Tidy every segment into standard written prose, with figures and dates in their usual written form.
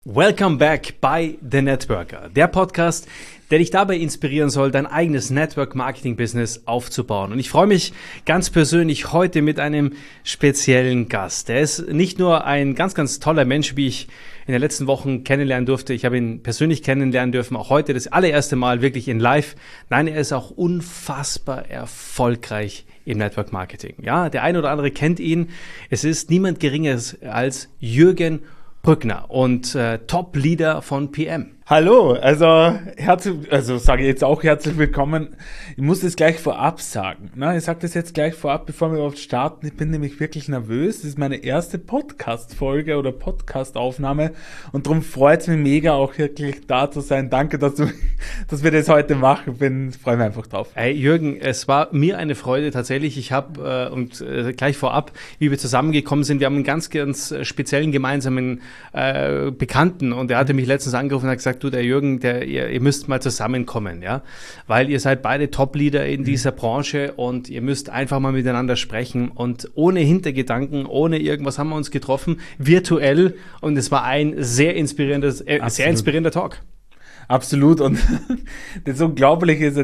Welcome back bei The Networker, der Podcast, der dich dabei inspirieren soll, dein eigenes Network-Marketing-Business aufzubauen. Und ich freue mich ganz persönlich heute mit einem speziellen Gast. Der ist nicht nur ein ganz, ganz toller Mensch, wie ich in den letzten Wochen kennenlernen durfte. Ich habe ihn persönlich kennenlernen dürfen, auch heute das allererste Mal wirklich in live. Nein, er ist auch unfassbar erfolgreich im Network Marketing. Ja, der eine oder andere kennt ihn. Es ist niemand Geringeres als Jürgen Brückner und Top-Leader von PM. Hallo, sage ich jetzt auch herzlich willkommen. Ich muss das gleich vorab sagen. Ich sage das jetzt gleich vorab, bevor wir überhaupt starten. Ich bin nämlich wirklich nervös. Das ist meine erste Podcast-Folge oder Podcast-Aufnahme und darum freut es mich mega, auch wirklich da zu sein. Danke, dass wir das heute machen. Freue mich einfach drauf. Hey Jürgen, es war mir eine Freude tatsächlich. Ich habe gleich vorab, wie wir zusammengekommen sind, wir haben einen ganz, ganz speziellen gemeinsamen Bekannten und der hatte mich letztens angerufen und hat gesagt, du, der Jürgen, ihr müsst mal zusammenkommen, ja, weil ihr seid beide Top-Leader in dieser Branche und ihr müsst einfach mal miteinander sprechen und ohne Hintergedanken, ohne irgendwas haben wir uns getroffen, virtuell und es war ein sehr inspirierender Talk. Absolut und das Unglaubliche ist ja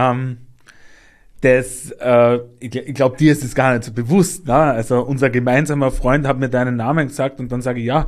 ich glaube, dir ist es gar nicht so bewusst, ne? Also unser gemeinsamer Freund hat mir deinen Namen gesagt und dann sage ich,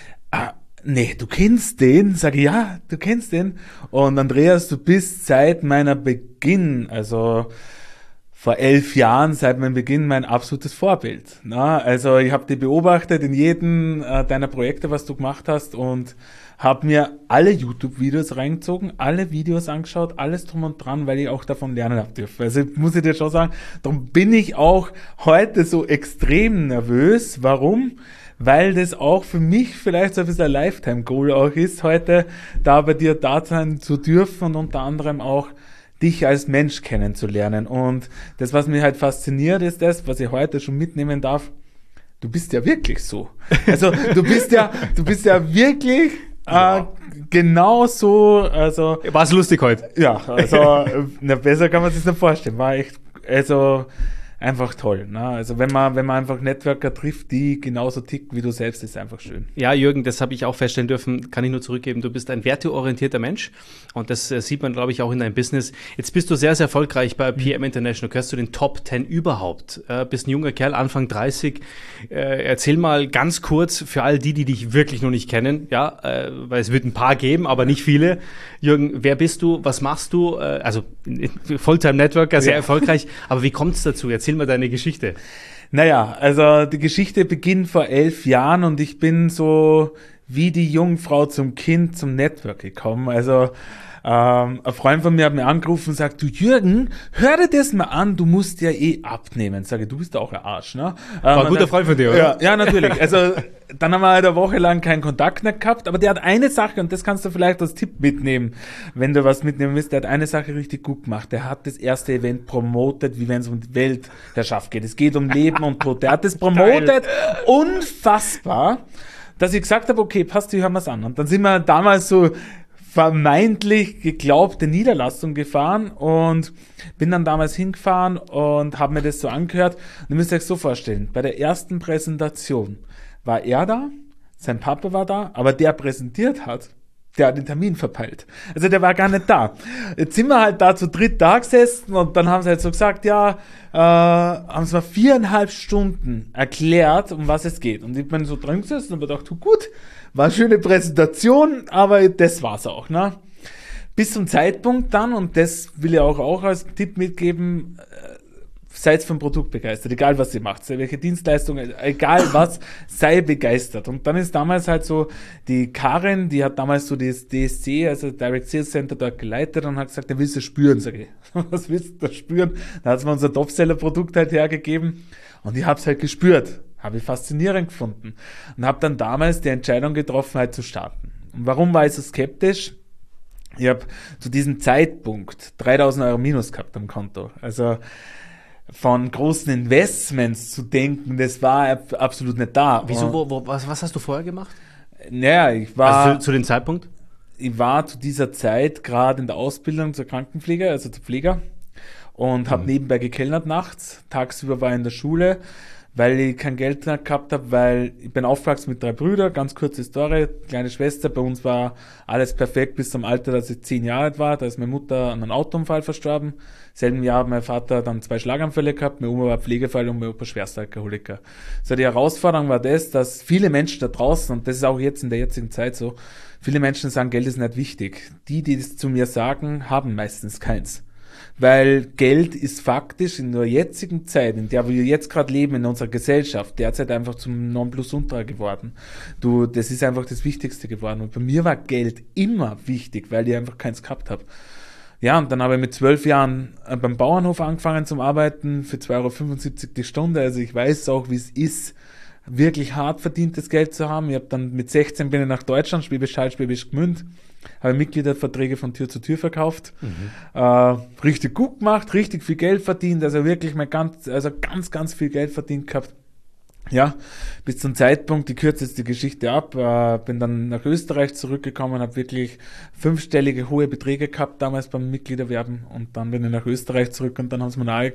nee, du kennst den? Sag ich, ja, du kennst den. Und Andreas, du bist seit meiner Beginn, also vor 11 Jahren, seit meinem Beginn mein absolutes Vorbild. Na, also ich habe dich beobachtet in jedem deiner Projekte, was du gemacht hast und habe mir alle YouTube-Videos reingezogen, alle Videos angeschaut, alles drum und dran, weil ich auch davon lernen habe dürfen. Also muss ich dir schon sagen, darum bin ich auch heute so extrem nervös. Warum? Weil das auch für mich vielleicht so ein bisschen ein Lifetime-Goal auch ist, heute da bei dir da sein zu dürfen und unter anderem auch dich als Mensch kennenzulernen. Und das, was mich halt fasziniert, ist das, was ich heute schon mitnehmen darf. Du bist ja wirklich so. Also du bist ja wirklich genau so. Also war es lustig heute? Ja, also besser kann man sich nicht vorstellen. War echt, also einfach toll, ne? Also wenn man einfach Networker trifft, die genauso ticken wie du selbst, ist einfach schön. Ja, Jürgen, das habe ich auch feststellen dürfen, kann ich nur zurückgeben. Du bist ein werteorientierter Mensch und das sieht man, glaube ich, auch in deinem Business. Jetzt bist du sehr, sehr erfolgreich bei PM International, gehörst zu den Top 10 überhaupt. Bist ein junger Kerl, Anfang 30. Erzähl mal ganz kurz für all die dich wirklich noch nicht kennen, ja, weil es wird ein paar geben, aber nicht viele. Jürgen, wer bist du, was machst du? Also Fulltime-Networker, sehr erfolgreich, aber wie kommt es dazu? Erzähl mal deine Geschichte. Naja, also die Geschichte beginnt vor 11 Jahren und ich bin so wie die Jungfrau zum Kind zum Network gekommen. Also ein Freund von mir hat mir angerufen und sagt, du Jürgen, hör dir das mal an, du musst ja abnehmen. Sage, du bist auch ein Arsch, ne? War ein guter Freund von dir, oder? Ja, natürlich. Also dann haben wir halt eine Woche lang keinen Kontakt mehr gehabt, aber der hat eine Sache, und das kannst du vielleicht als Tipp mitnehmen, wenn du was mitnehmen willst, der hat eine Sache richtig gut gemacht. Der hat das erste Event promotet, wie wenn es um die Weltherrschaft geht. Es geht um Leben und Tod. Der hat das promotet, unfassbar, dass ich gesagt habe, okay, passt, hören wir es an. Und dann sind wir damals so vermeintlich geglaubte Niederlassung gefahren und bin dann damals hingefahren und habe mir das so angehört. Und ihr müsst euch so vorstellen, bei der ersten Präsentation war er da, sein Papa war da, aber der präsentiert hat, der hat den Termin verpeilt. Also der war gar nicht da. Jetzt sind wir halt da zu dritt da gesessen und dann haben sie halt so gesagt, haben sie mal 4,5 Stunden erklärt, um was es geht. Und ich bin so drin gesessen und habe gedacht, gut, war eine schöne Präsentation, aber das war's auch, ne? Bis zum Zeitpunkt dann, und das will ich auch als Tipp mitgeben, seid vom Produkt begeistert, egal was ihr macht, welche Dienstleistung, egal was, sei begeistert. Und dann ist damals halt so, die Karin, die hat damals so das DSC, also Direct Sales Center dort geleitet und hat gesagt, willst du spüren? Sag ich, was willst du da spüren? Da hat sie mir unser Topseller-Produkt halt hergegeben und ich hab's halt gespürt. Habe ich faszinierend gefunden und habe dann damals die Entscheidung getroffen, halt zu starten. Und warum war ich so skeptisch? Ich habe zu diesem Zeitpunkt 3.000 Euro minus gehabt am Konto. Also von großen Investments zu denken, das war absolut nicht da. Wieso? Was hast du vorher gemacht? Naja, ich war... Also zu dem Zeitpunkt? Ich war zu dieser Zeit gerade in der Ausbildung zur Krankenpfleger, also zur Pfleger und habe nebenbei gekellnert nachts. Tagsüber war ich in der Schule, weil ich kein Geld gehabt habe, weil ich bin aufgewachsen mit 3 Brüdern, ganz kurze Story, kleine Schwester, bei uns war alles perfekt bis zum Alter, dass ich 10 Jahre alt war, da ist meine Mutter an einem Autounfall verstorben, selben Jahr hat mein Vater dann 2 Schlaganfälle gehabt, meine Oma war Pflegefall und mein Opa schwerster Alkoholiker. So, die Herausforderung war das, dass viele Menschen da draußen, und das ist auch jetzt in der jetzigen Zeit so, viele Menschen sagen, Geld ist nicht wichtig. Die das zu mir sagen, haben meistens keins. Weil Geld ist faktisch in der jetzigen Zeit, in der wir jetzt gerade leben, in unserer Gesellschaft, derzeit einfach zum Nonplusultra geworden. Das ist einfach das Wichtigste geworden. Und bei mir war Geld immer wichtig, weil ich einfach keins gehabt habe. Ja, und dann habe ich mit 12 Jahren beim Bauernhof angefangen zum Arbeiten für 2,75 € die Stunde. Also ich weiß auch, wie es ist, wirklich hart verdientes Geld zu haben. Ich habe dann mit 16 bin ich nach Deutschland, Schwäbisch Hall, Schwäbisch Gmünd, habe Mitgliederverträge von Tür zu Tür verkauft, richtig gut gemacht, richtig viel Geld verdient, also wirklich ganz viel Geld verdient gehabt. Ja, bis zum Zeitpunkt, ich kürze jetzt die Geschichte ab, bin dann nach Österreich zurückgekommen, habe wirklich 5-stellige hohe Beträge gehabt damals beim Mitgliederwerben und dann bin ich nach Österreich zurück und dann hat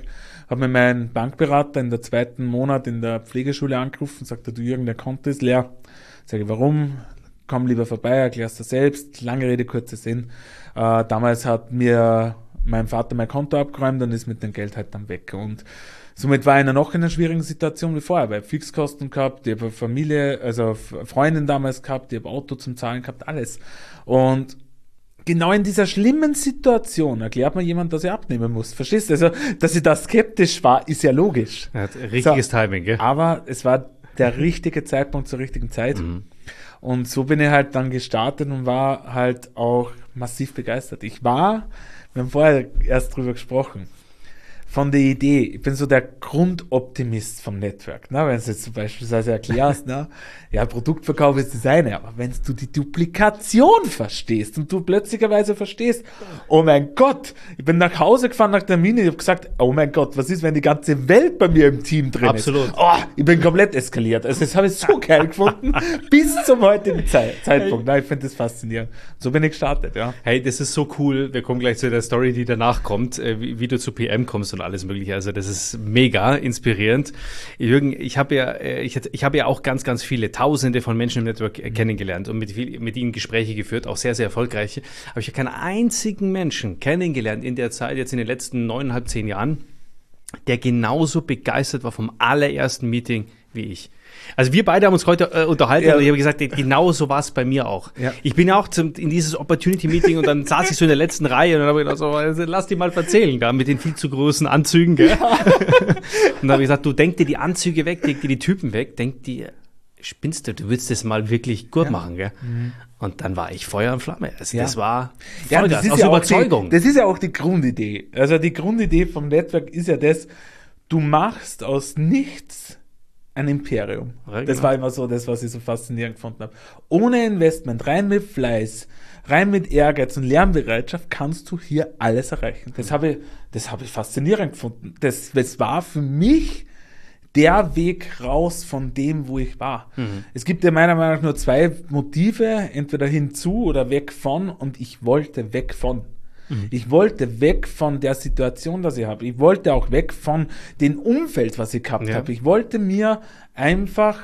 mir mein Bankberater in der 2. Monat in der Pflegeschule angerufen, sagte, du Jürgen, der Konto ist leer. Sage ich, warum? Komm lieber vorbei, erklärst du selbst. Lange Rede, kurzer Sinn. Damals hat mir mein Vater mein Konto abgeräumt und ist mit dem Geld halt dann weg. Und somit war ich noch in einer schwierigen Situation wie vorher, weil ich Fixkosten gehabt, ich habe Familie, also Freundin damals gehabt, ich habe Auto zum Zahlen gehabt, alles. Und genau in dieser schlimmen Situation erklärt mir jemand, dass ich abnehmen muss. Verstehst du? Also, dass ich da skeptisch war, ist ja logisch. Ja, richtiges Timing, gell? Aber es war der richtige Zeitpunkt zur richtigen Zeit. Und so bin ich halt dann gestartet und war halt auch massiv begeistert. Wir haben vorher erst drüber gesprochen, von der Idee, ich bin so der Grundoptimist vom Network, ne? Wenn du jetzt beispielsweise erklärst, ne? Ja, Produktverkauf ist das eine, aber wenn du die Duplikation verstehst und du plötzlicherweise verstehst, oh mein Gott, ich bin nach Hause gefahren nach der Mine, ich habe gesagt, oh mein Gott, was ist, wenn die ganze Welt bei mir im Team drin Absolut. ist? Oh, ich bin komplett eskaliert. Also das habe ich so geil gefunden, bis zum heutigen Zeitpunkt. Na, ich finde das faszinierend. So bin ich gestartet, ja. Hey, das ist so cool. Wir kommen gleich zu der Story, die danach kommt, wie du zu PM kommst und alles Mögliche. Also das ist mega inspirierend. Jürgen, ich habe ja auch ganz, ganz viele Tausende von Menschen im Network kennengelernt und mit ihnen Gespräche geführt, auch sehr, sehr erfolgreiche. Aber ich habe keinen einzigen Menschen kennengelernt in der Zeit, jetzt in den letzten 9,5, 10 Jahren, der genauso begeistert war vom allerersten Meeting wie ich. Also wir beide haben uns heute unterhalten und ich habe gesagt, genau so war es bei mir auch. Ja. Ich bin ja auch in dieses Opportunity-Meeting und dann saß ich so in der letzten Reihe und dann habe ich gedacht, so, also, lass die mal erzählen, da mit den viel zu großen Anzügen. Gell? Ja. Und dann habe ich gesagt, du denk dir die Anzüge weg, denk dir die Typen weg, denk dir, spinnst du willst das mal wirklich gut machen. Gell? Und dann war ich Feuer und Flamme. Also das war Vollgas, aus Überzeugung. Das ist ja auch die Grundidee. Also die Grundidee vom Network ist ja das, du machst aus nichts ein Imperium. Ja, genau. Das war immer so das, was ich so faszinierend gefunden habe. Ohne Investment, rein mit Fleiß, rein mit Ehrgeiz und Lernbereitschaft kannst du hier alles erreichen. Das habe ich faszinierend gefunden. Das war für mich der Weg raus von dem, wo ich war. Es gibt ja meiner Meinung nach nur 2 Motive, entweder hinzu oder weg von, und ich wollte weg von. Ich wollte weg von der Situation, die ich habe. Ich wollte auch weg von dem Umfeld, was ich gehabt habe. Ich wollte einfach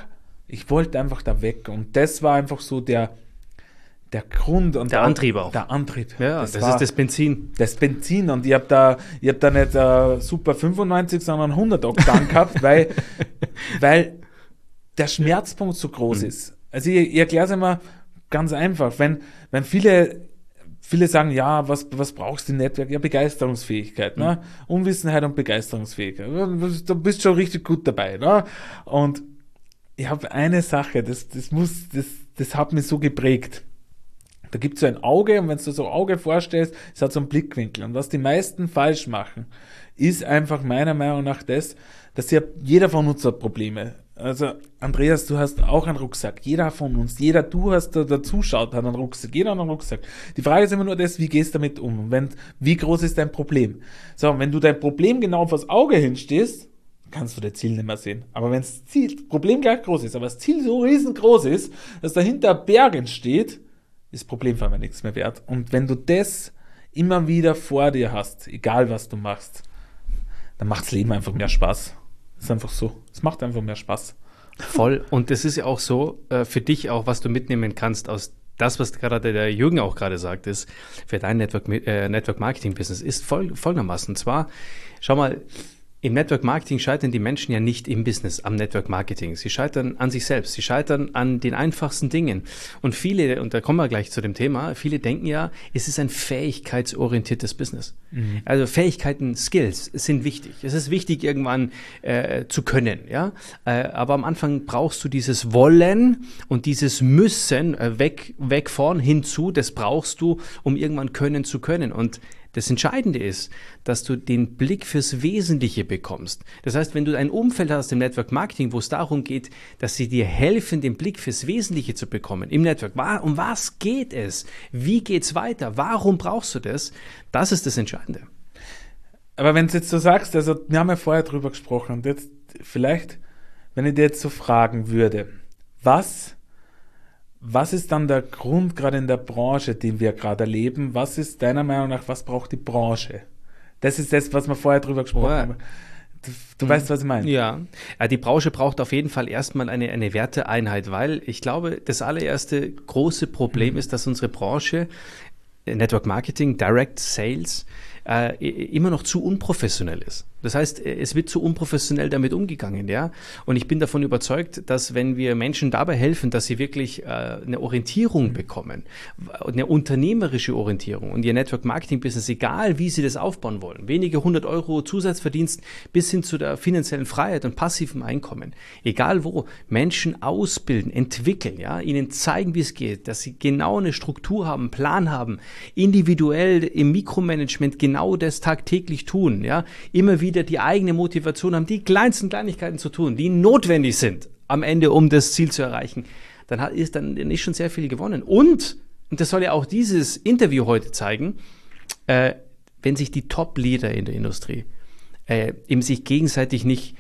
da weg. Und das war einfach so der Grund. Und der Antrieb auch. Der Antrieb. Ja, das ist das Benzin. Das Benzin. Und ich hab da nicht Super 95, sondern 100 Oktan gehabt, weil der Schmerzpunkt so groß ist. Also ich erkläre es immer ganz einfach. Wenn viele sagen, ja, was brauchst du im Netzwerk? Ja, Begeisterungsfähigkeit, ne? Unwissenheit und Begeisterungsfähigkeit. Du bist schon richtig gut dabei, ne? Und ich habe eine Sache, das hat mich so geprägt. Da gibt es so ein Auge, und wenn du so ein Auge vorstellst, es hat so einen Blickwinkel. Und was die meisten falsch machen, ist einfach meiner Meinung nach dass jeder von uns hat Probleme. Also Andreas, du hast auch einen Rucksack. Jeder von uns, du hast da zuschaut, hat einen Rucksack. Jeder hat einen Rucksack. Die Frage ist immer nur wie gehst du damit um? Wie groß ist dein Problem? So, wenn du dein Problem genau auf das Auge hinstehst, kannst du das Ziel nicht mehr sehen. Aber wenn das Problem gleich groß ist, aber das Ziel so riesengroß ist, dass dahinter ein Berg entsteht, ist das Problem für mich nichts mehr wert. Und wenn du das immer wieder vor dir hast, egal was du machst, dann macht das Leben einfach mehr Spaß. Das ist einfach so. Es macht einfach mehr Spaß. Voll. Und das ist ja auch so, für dich auch, was du mitnehmen kannst aus das, was gerade der Jürgen auch gerade sagt, ist, für dein Network Marketing Business ist folgendermaßen. Und zwar, schau mal, im Network Marketing scheitern die Menschen ja nicht im Business am Network Marketing. Sie scheitern an sich selbst. Sie scheitern an den einfachsten Dingen. Und viele, und da kommen wir gleich zu dem Thema, viele denken ja, es ist ein fähigkeitsorientiertes Business. Mhm. Also Fähigkeiten, Skills sind wichtig. Es ist wichtig, irgendwann zu können. Ja, aber am Anfang brauchst du dieses Wollen und dieses Müssen weg vorn hinzu. Das brauchst du, um irgendwann können zu können. Und das Entscheidende ist, dass du den Blick fürs Wesentliche bekommst. Das heißt, wenn du ein Umfeld hast im Network Marketing, wo es darum geht, dass sie dir helfen, den Blick fürs Wesentliche zu bekommen im Network. Um was geht es? Wie geht's weiter? Warum brauchst du das? Das ist das Entscheidende. Aber wenn du jetzt so sagst, also wir haben ja vorher drüber gesprochen und jetzt vielleicht, wenn ich dir jetzt so fragen würde, was ist dann der Grund, gerade in der Branche, die wir gerade erleben? Was ist deiner Meinung nach, was braucht die Branche? Das ist das, was wir vorher drüber gesprochen haben. Du weißt, was ich meine? Ja, die Branche braucht auf jeden Fall erstmal eine Werteeinheit, weil ich glaube, das allererste große Problem ist, dass unsere Branche, Network Marketing, Direct Sales, immer noch zu unprofessionell ist. Das heißt, es wird zu unprofessionell damit umgegangen, ja. Und ich bin davon überzeugt, dass wenn wir Menschen dabei helfen, dass sie wirklich eine Orientierung bekommen, eine unternehmerische Orientierung und ihr Network Marketing Business, egal wie sie das aufbauen wollen, wenige 100 Euro Zusatzverdienst bis hin zu der finanziellen Freiheit und passivem Einkommen, egal wo, Menschen ausbilden, entwickeln, ja, ihnen zeigen, wie es geht, dass sie genau eine Struktur haben, einen Plan haben, individuell im Mikromanagement genau das tagtäglich tun, ja, immer wieder die eigene Motivation haben, die kleinsten Kleinigkeiten zu tun, die notwendig sind am Ende, um das Ziel zu erreichen, dann ist schon sehr viel gewonnen. Und das soll ja auch dieses Interview heute zeigen, wenn sich die Top-Leader in der Industrie eben sich gegenseitig nicht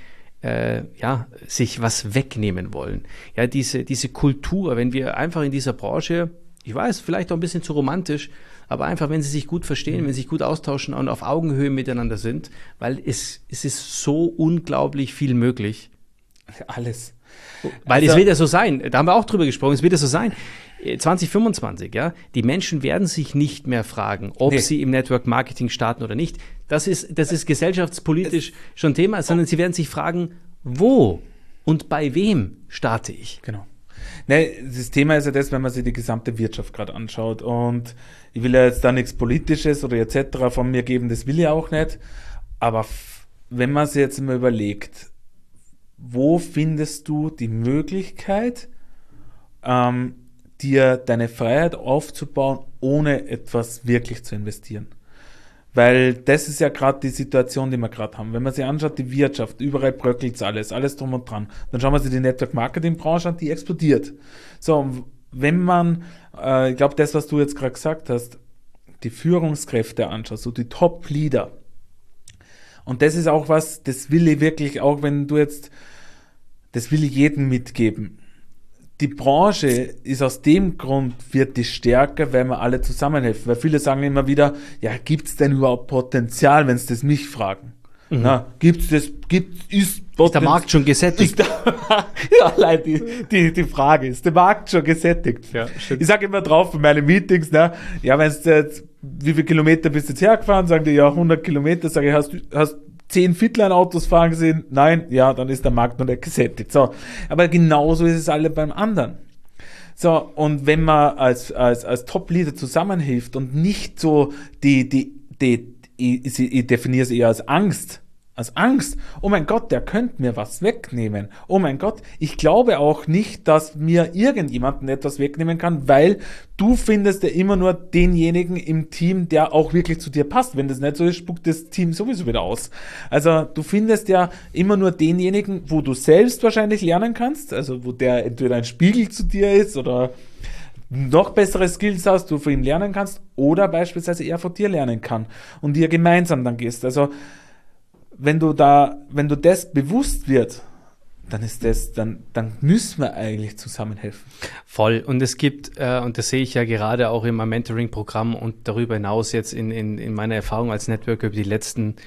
sich was wegnehmen wollen. Ja, diese Kultur, wenn wir einfach in dieser Branche, ich weiß, vielleicht auch ein bisschen zu romantisch, aber einfach, wenn sie sich gut verstehen, wenn sie sich gut austauschen und auf Augenhöhe miteinander sind, weil es ist so unglaublich viel möglich. Alles. Weil es wird ja so sein, da haben wir auch drüber gesprochen, es wird ja so sein, 2025, ja, die Menschen werden sich nicht mehr fragen, ob sie im Network Marketing starten oder nicht. Das ist gesellschaftspolitisch schon Thema, sondern sie werden sich fragen, wo und bei wem starte ich? Genau. Nee, das Thema ist ja das, wenn man sich die gesamte Wirtschaft gerade anschaut, und ich will ja jetzt da nichts Politisches oder etc. von mir geben, das will ich auch nicht, aber wenn man sich jetzt mal überlegt, wo findest du die Möglichkeit, dir deine Freiheit aufzubauen, ohne etwas wirklich zu investieren? Weil das ist ja gerade die Situation, die wir gerade haben. Wenn man sich anschaut, die Wirtschaft, überall bröckelt alles drum und dran. Dann schauen wir sich die Network-Marketing-Branche an, die explodiert. So, wenn man, ich glaube, das, was du jetzt gerade gesagt hast, die Führungskräfte anschaut, so die Top-Leader. Und das ist auch was, das will ich wirklich, auch wenn du jetzt, das will ich jedem mitgeben. Die Branche ist aus dem Grund, wird die stärker, weil wir alle zusammenhelfen. Weil viele sagen immer wieder, ja, gibt's denn überhaupt Potenzial, wenn sie das mich fragen? Na, ist der Markt schon gesättigt? Ja, allein die Frage, ist der Markt schon gesättigt? Ja, ich sage immer drauf in meinen Meetings, ja, wenn du jetzt, wie viele Kilometer bist du jetzt hergefahren? Sagen die, ja, 100 Kilometer. Sage ich, hast 10 Fitline-Autos fahren gesehen? Nein, ja, dann ist der Markt noch nicht gesättigt. So, aber genauso ist es alle beim anderen. So, und wenn man als Top-Leader zusammenhilft und nicht so ich definiere es eher als Angst. Oh mein Gott, der könnte mir was wegnehmen. Oh mein Gott, ich glaube auch nicht, dass mir irgendjemanden etwas wegnehmen kann, weil du findest ja immer nur denjenigen im Team, der auch wirklich zu dir passt. Wenn das nicht so ist, spuckt das Team sowieso wieder aus. Also du findest ja immer nur denjenigen, wo du selbst wahrscheinlich lernen kannst, also wo der entweder ein Spiegel zu dir ist oder noch bessere Skills hast, du von ihm lernen kannst, oder beispielsweise er von dir lernen kann und ihr gemeinsam dann gehst. Also wenn du das bewusst wird, dann ist das, dann müssen wir eigentlich zusammenhelfen. Voll. Und es gibt, und das sehe ich ja gerade auch in meinem Mentoring-Programm und darüber hinaus jetzt in meiner Erfahrung als Networker über die letzten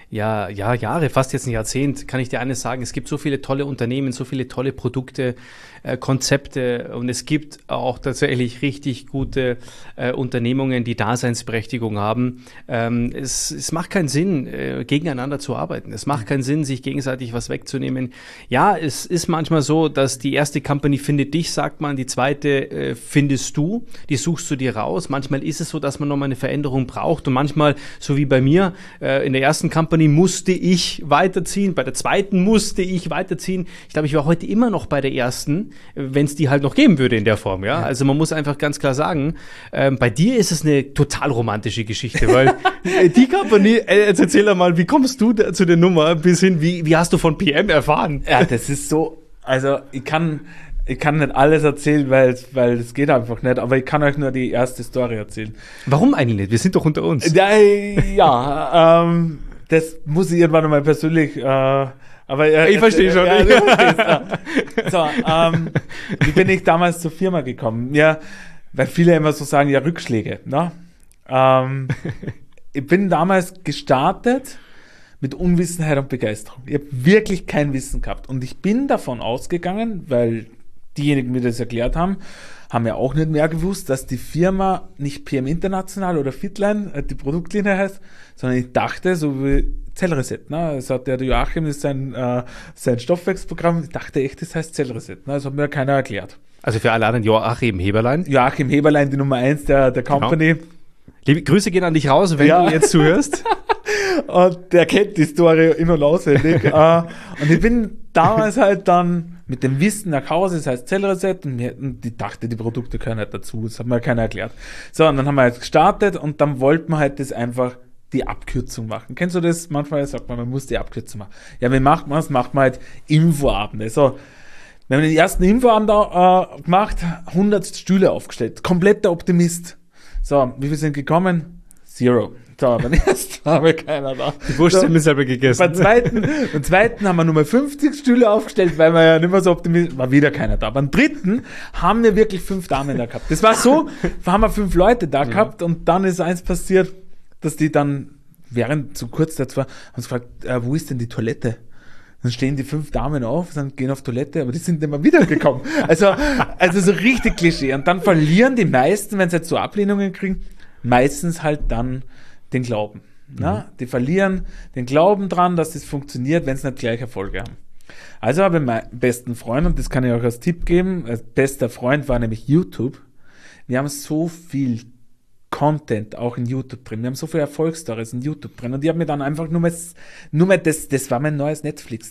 Jahre, fast jetzt ein Jahrzehnt, kann ich dir eines sagen, es gibt so viele tolle Unternehmen, so viele tolle Produkte, Konzepte und es gibt auch tatsächlich richtig gute Unternehmungen, die Daseinsberechtigung haben. Es macht keinen Sinn, gegeneinander zu arbeiten. Es macht keinen Sinn, sich gegenseitig was wegzunehmen. Ja, es ist manchmal so, dass die erste Company findet dich, sagt man, die zweite findest du, die suchst du dir raus. Manchmal ist es so, dass man nochmal eine Veränderung braucht und manchmal, so wie bei mir, in der ersten Company musste ich weiterziehen, bei der zweiten musste ich weiterziehen. Ich glaube, ich war heute immer noch bei der ersten, wenn es die halt noch geben würde in der Form, ja. Also man muss einfach ganz klar sagen, bei dir ist es eine total romantische Geschichte, weil die Company, jetzt erzähl doch mal, wie kommst du zu der Nummer bis hin, wie hast du von PM erfahren? Ja, das ist so, also ich kann nicht alles erzählen, weil es geht einfach nicht, aber ich kann euch nur die erste Story erzählen. Warum eigentlich nicht? Wir sind doch unter uns. Das muss ich irgendwann mal persönlich, aber ich verstehe schon. So, wie bin ich damals zur Firma gekommen? Ja, weil viele immer so sagen, ja, Rückschläge, ne? Ich bin damals gestartet mit Unwissenheit und Begeisterung. Ich habe wirklich kein Wissen gehabt. Und ich bin davon ausgegangen, weil diejenigen, die das erklärt haben ja auch nicht mehr gewusst, dass die Firma nicht PM International oder Fitline, die Produktlinie heißt, sondern ich dachte, so wie Zellreset. Ne? Das hat der Joachim, das ist sein Stoffwechselprogramm. Ich dachte echt, das heißt Zellreset. Ne? Das hat mir keiner erklärt. Also für alle anderen, Joachim Heberlein. Joachim Heberlein, die Nummer 1 der Company. Genau. Liebe Grüße gehen an dich raus, wenn du jetzt zuhörst. Und der kennt die Story in- und auswendig. Und ich bin damals halt dann mit dem Wissen nach Hause, das heißt Zellreset, und ich dachte, die Produkte gehören halt dazu. Das hat mir keiner erklärt. So, und dann haben wir jetzt gestartet und dann wollten wir halt das einfach die Abkürzung machen. Kennst du das? Manchmal sagt man muss die Abkürzung machen. Ja, wie macht man es? Macht man halt Infoabende. So, wir haben den ersten Infoabend gemacht, 100 Stühle aufgestellt. Kompletter Optimist. So, wie viele sind gekommen? 0. So, beim ersten haben wir keiner da. Die Wurst haben wir selber gegessen. Beim zweiten haben wir nur mal 50 Stühle aufgestellt, weil wir ja nicht mehr so optimistisch war wieder keiner da. Beim dritten haben wir wirklich 5 Damen da gehabt. Das war so, haben wir 5 Leute da gehabt und dann ist eins passiert, dass die dann während so kurz dazu haben sie gefragt, wo ist denn die Toilette? Dann stehen die 5 Damen auf, dann gehen auf Toilette, aber die sind nicht mehr wiedergekommen. Also so richtig Klischee. Und dann verlieren die meisten, wenn sie jetzt so Ablehnungen kriegen, meistens halt dann den Glauben. Na? Die verlieren den Glauben dran, dass das funktioniert, wenn sie nicht gleich Erfolge haben. Also habe ich meinen besten Freund, und das kann ich euch als Tipp geben, als bester Freund war nämlich YouTube. Wir haben so viel Content auch in YouTube drin. Wir haben so viele Erfolgsstories in YouTube drin. Und ich habe mir dann einfach nur mal das war mein neues Netflix.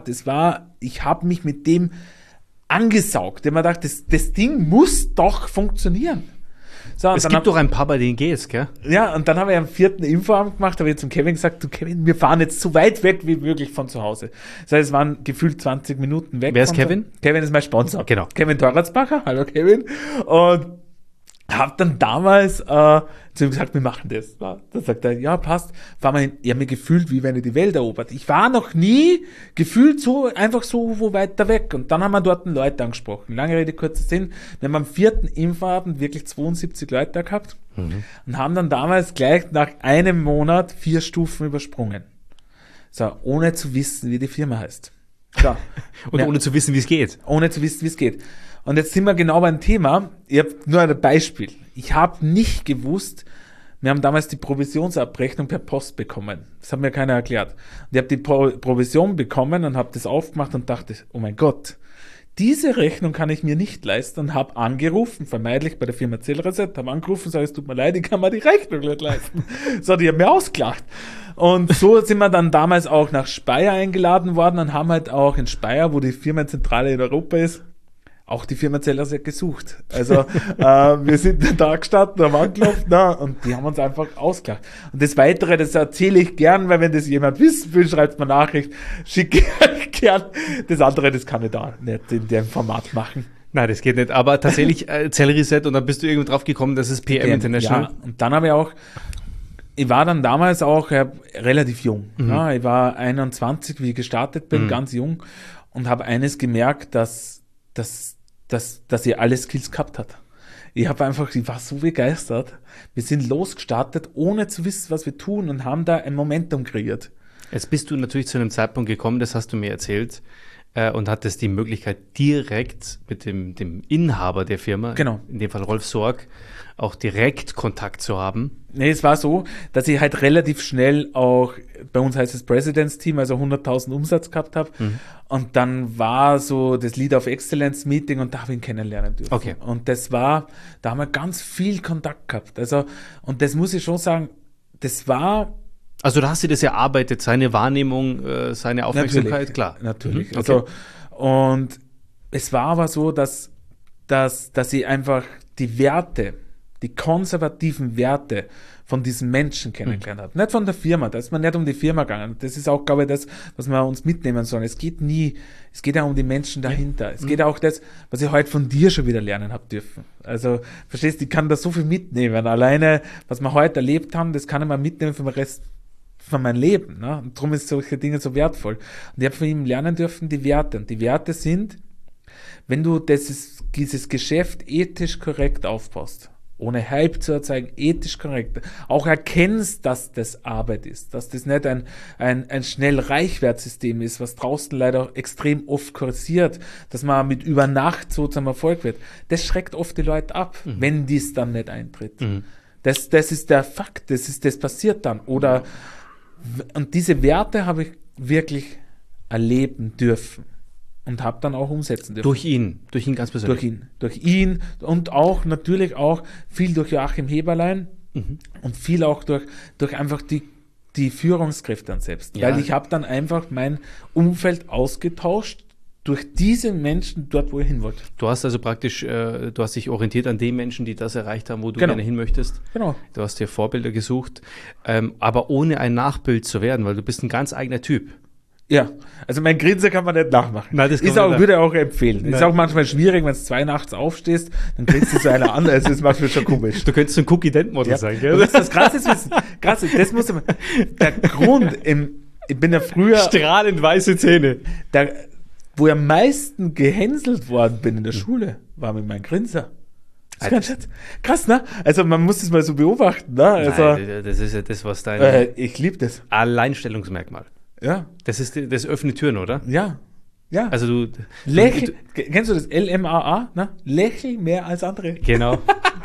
Ich habe mich mit dem angesaugt. Ich habe mir gedacht, das Ding muss doch funktionieren. So, es gibt doch ein paar, bei denen geht's, gell? Ja, und dann habe ich am 4. Infoabend gemacht, habe ich zum Kevin gesagt, du Kevin, wir fahren jetzt so weit weg wie möglich von zu Hause. Das heißt, es waren gefühlt 20 Minuten weg. Wer ist Kevin? Kevin ist mein Sponsor. Genau. Kevin Torratsbacher, hallo Kevin. Und habe dann damals zu ihm gesagt, wir machen das. Dann sagt er, ja, passt. Fahren wir hin. Ich habe mich gefühlt, wie wenn er die Welt erobert. Ich war noch nie gefühlt so, einfach so wo weiter weg. Und dann haben wir dort Leute angesprochen. Lange Rede, kurzer Sinn. Wir haben am 4. Infoabend wirklich 72 Leute gehabt und haben dann damals gleich nach einem Monat 4 Stufen übersprungen. So, ohne zu wissen, wie die Firma heißt. So. Und ohne zu wissen, wie es geht. Ohne zu wissen, wie es geht. Und jetzt sind wir genau beim Thema. Ich habe nur ein Beispiel. Ich habe nicht gewusst, wir haben damals die Provisionsabrechnung per Post bekommen. Das hat mir keiner erklärt. Und ich habe die Provision bekommen und habe das aufgemacht und dachte, oh mein Gott, diese Rechnung kann ich mir nicht leisten, und habe angerufen, vermeintlich bei der Firma Zellreset, habe angerufen, sage, es tut mir leid, ich kann mir die Rechnung nicht leisten. So, die haben mir ausgelacht. Und so sind wir dann damals auch nach Speyer eingeladen worden und haben halt auch in Speyer, wo die Firmenzentrale in Europa ist, auch die Firma Zellreset gesucht. Also wir sind da gestanden, haben angeklopft, und die haben uns einfach ausgelacht. Und das Weitere, das erzähle ich gern, weil wenn das jemand wissen will, schreibt mir Nachricht, schicke ich gern. Das andere, das kann ich da nicht in dem Format machen. Nein, das geht nicht. Aber tatsächlich Zellreset, und dann bist du irgendwo drauf gekommen, das ist PM International. Ja, und dann habe ich auch, ich war dann damals auch relativ jung. Ja, ich war 21, wie ich gestartet bin, ganz jung, und habe eines gemerkt, dass ihr alle Skills gehabt hat. Ich war so begeistert. Wir sind losgestartet, ohne zu wissen, was wir tun, und haben da ein Momentum kreiert. Jetzt bist du natürlich zu einem Zeitpunkt gekommen, das hast du mir erzählt, und hattest die Möglichkeit, direkt mit dem Inhaber der Firma, Genau. in dem Fall Rolf Sorg, auch direkt Kontakt zu haben. Nee, es war so, dass ich halt relativ schnell auch, bei uns heißt es President's Team, also 100.000 Umsatz gehabt habe. Und dann war so das Leader of Excellence Meeting und da habe ich ihn kennenlernen dürfen. Okay. Und das war, da haben wir ganz viel Kontakt gehabt. Also, und das muss ich schon sagen, das war Also da hast du das erarbeitet, seine Wahrnehmung, seine Aufmerksamkeit, natürlich, klar. Natürlich. Mhm, okay. Also, und es war aber so, dass ich einfach die Werte, die konservativen Werte von diesen Menschen kennengelernt habe. Nicht von der Firma, da ist man nicht um die Firma gegangen. Das ist auch, glaube ich, das, was wir uns mitnehmen sollen. Es geht ja um die Menschen dahinter. Es geht auch das, was ich heute von dir schon wieder lernen habe dürfen. Also, verstehst du, ich kann da so viel mitnehmen. Alleine, was wir heute erlebt haben, das kann ich mal mitnehmen für den Rest von meinem Leben. Ne? Und darum ist solche Dinge so wertvoll. Und ich habe von ihm lernen dürfen, die Werte. Und die Werte sind, wenn du dieses Geschäft ethisch korrekt aufbaust, ohne Hype zu erzeugen, ethisch korrekt, auch erkennst, dass das Arbeit ist, dass das nicht ein schnell Reichwertsystem ist, was draußen leider extrem oft kursiert, dass man mit über Nacht so zum Erfolg wird. Das schreckt oft die Leute ab, wenn dies dann nicht eintritt. Das ist der Fakt, das passiert dann. Und diese Werte habe ich wirklich erleben dürfen. Und habe dann auch umsetzen dürfen. Durch ihn ganz persönlich. Durch ihn und auch natürlich auch viel durch Joachim Heberlein und viel auch durch einfach die Führungskräfte an selbst. Ja. Weil ich habe dann einfach mein Umfeld ausgetauscht durch diese Menschen dort, wo ich hin wollte. Du hast also praktisch, du hast dich orientiert an den Menschen, die das erreicht haben, wo du Genau. gerne hin möchtest. Genau. Du hast dir Vorbilder gesucht, aber ohne ein Nachbild zu werden, weil du bist ein ganz eigener Typ. Ja, also mein Grinsen kann man nicht nachmachen. Nein, das kann ist man auch, nicht würde ich auch empfehlen. Nein. Ist auch manchmal schwierig, wenn du 2 nachts aufstehst, dann grinst du so einer an, also das macht mir schon komisch. Du könntest ein Cookie-Dent-Model sein, Du gell? willst das Krasses wissen. Krass, das muss man. Der Grund, ich bin ja früher, Strahlend weiße Zähne. wo ich am meisten gehänselt worden bin in der Schule, war mit meinem Grinser. Das ist ganz schön krass, ne? Also man muss das mal so beobachten, ne? Also, Nein, das ist ja das, was dein ich liebe das. Alleinstellungsmerkmal. Ja, Das öffnet Türen, oder? ja. Ja. Also du, Lächeln, kennst du das? LMAA, ne? Lächeln mehr als andere. Genau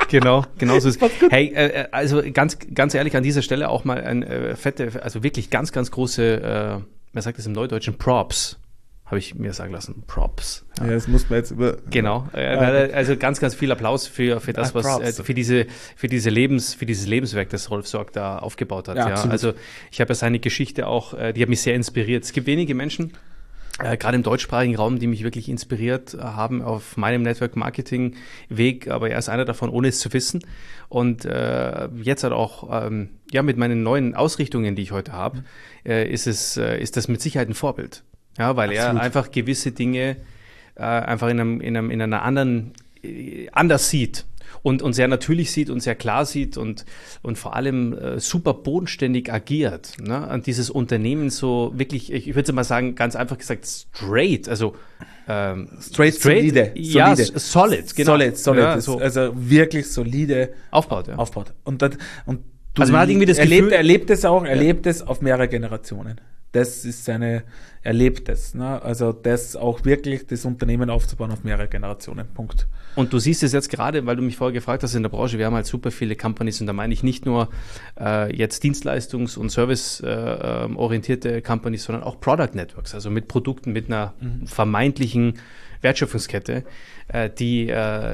so ist. Hey, also ganz ehrlich, an dieser Stelle auch mal ein also wirklich ganz große, wer sagt das im Neudeutschen, Props, habe ich mir sagen lassen, Props. Ja, das muss man jetzt über. Genau, also ganz viel Applaus für das, was für dieses Lebenswerk, das Rolf Sorg da aufgebaut hat. Ja, Ja, absolut. also ich habe ja seine Geschichte auch, die hat mich sehr inspiriert. Es gibt wenige Menschen, gerade im deutschsprachigen Raum, die mich wirklich inspiriert haben auf meinem Network-Marketing-Weg, aber er ist einer davon, ohne es zu wissen. Und jetzt halt auch mit meinen neuen Ausrichtungen, die ich heute habe, ist das mit Sicherheit ein Vorbild. Ja, weil Absolut. er einfach gewisse Dinge einfach in einer anderen anders sieht. Und sehr natürlich sieht und sehr klar sieht und vor allem super bodenständig agiert. Ne? Und dieses Unternehmen so wirklich, ich würde mal sagen, ganz einfach gesagt, straight, also Straight. Solide. Ja, solid, genau. Solid. Ja, so Also wirklich solide aufbaut, ja. aufbaut. Und du Also man hat irgendwie das Gefühl- erlebt es auf mehrere Generationen. Das ist erlebt es. Ne? Also das auch wirklich, das Unternehmen aufzubauen auf mehrere Generationen. Punkt. Und du siehst es jetzt gerade, weil du mich vorher gefragt hast in der Branche, wir haben halt super viele Companies und da meine ich nicht nur jetzt Dienstleistungs- und Service-orientierte Companies, sondern auch Product Networks, also mit Produkten mit einer vermeintlichen Wertschöpfungskette, die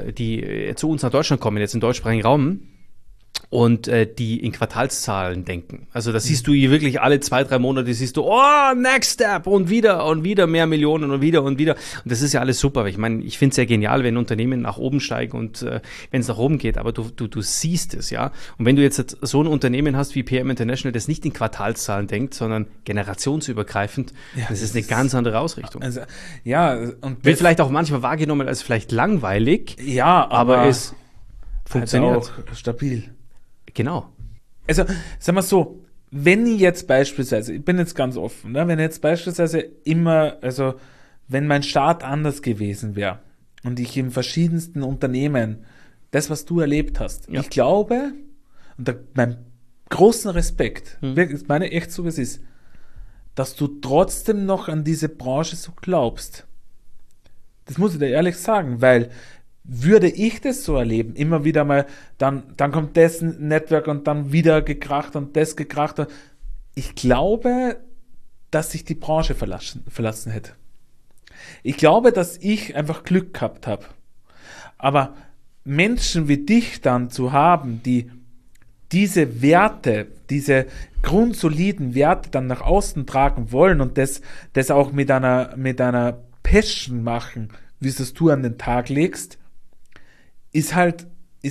zu uns nach Deutschland kommen, jetzt im deutschsprachigen Raum. Und die in Quartalszahlen denken. Also das siehst du hier wirklich alle 2-3 Monate, siehst du, oh, next step und wieder mehr Millionen und wieder. Und das ist ja alles super. Ich meine, ich finde es sehr genial, wenn Unternehmen nach oben steigen und wenn es nach oben geht, aber du siehst es, ja. Und wenn du jetzt so ein Unternehmen hast wie PM International, das nicht in Quartalszahlen denkt, sondern generationsübergreifend, Ja, das ist eine ganz andere Ausrichtung. Also, ja, und Wird vielleicht auch manchmal wahrgenommen als vielleicht langweilig, ja, aber es halt funktioniert. auch stabil. Genau. Also, sagen wir so, wenn ich jetzt beispielsweise, ich bin jetzt ganz offen, ne, wenn jetzt beispielsweise wenn mein Start anders gewesen wäre und ich in verschiedensten Unternehmen das, was du erlebt hast, Ja. ich glaube, und mein großen Respekt, wirklich, ich meine echt so, wie es ist, dass du trotzdem noch an diese Branche so glaubst. Das muss ich dir ehrlich sagen, weil würde ich das so erleben, immer wieder mal, dann kommt das Network und dann wieder gekracht und das gekracht. Ich glaube, dass ich die Branche verlassen hätte. Ich glaube, dass ich einfach Glück gehabt habe. Aber Menschen wie dich dann zu haben, die diese Werte, diese grundsoliden Werte dann nach außen tragen wollen und das auch mit einer Passion machen, wie es du an den Tag legst, ist halt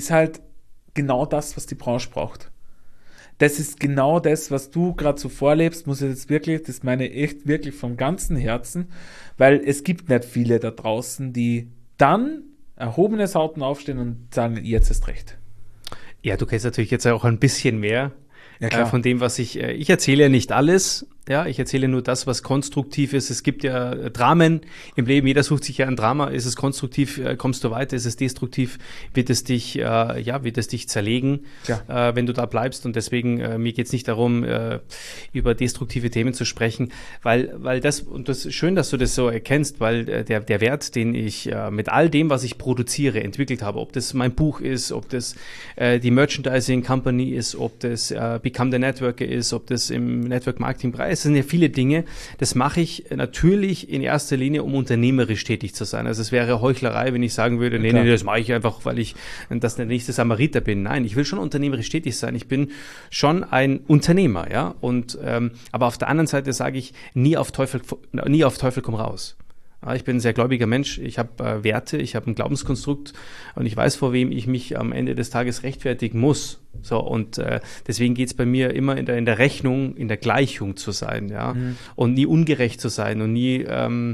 genau das, was die Branche braucht. Das ist genau das, was du gerade so vorlebst, muss ich jetzt wirklich, das meine ich echt wirklich vom ganzen Herzen, weil es gibt nicht viele da draußen, die dann erhobenes Haupt aufstehen und sagen, jetzt ist recht. Ja, du kennst natürlich jetzt auch ein bisschen mehr Ja, von dem, was ich erzähle ja nicht alles. Ja, ich erzähle nur das, was konstruktiv ist. Es gibt ja Dramen im Leben. Jeder sucht sich ja ein Drama. Ist es konstruktiv? Kommst du weiter? Ist es destruktiv? Wird es dich zerlegen, wenn du da bleibst? Und deswegen, mir geht es nicht darum, über destruktive Themen zu sprechen, weil das ist schön, dass du das so erkennst, weil der Wert, den ich mit all dem, was ich produziere, entwickelt habe, ob das mein Buch ist, ob das die Merchandising Company ist, ob das Become the Networker ist, ob das im Network Marketing Bereich, es sind ja viele Dinge. Das mache ich natürlich in erster Linie, um unternehmerisch tätig zu sein. Also es wäre Heuchlerei, wenn ich sagen würde, nee, das mache ich einfach, weil ich das der nächste Samariter bin. Nein, ich will schon unternehmerisch tätig sein. Ich bin schon ein Unternehmer, ja. Und aber auf der anderen Seite sage ich, nie auf Teufel komm raus. Ja, ich bin ein sehr gläubiger Mensch, ich habe Werte, ich habe ein Glaubenskonstrukt und ich weiß, vor wem ich mich am Ende des Tages rechtfertigen muss. So, und deswegen geht's bei mir immer in der Rechnung, in der Gleichung zu sein, ja, und nie ungerecht zu sein und nie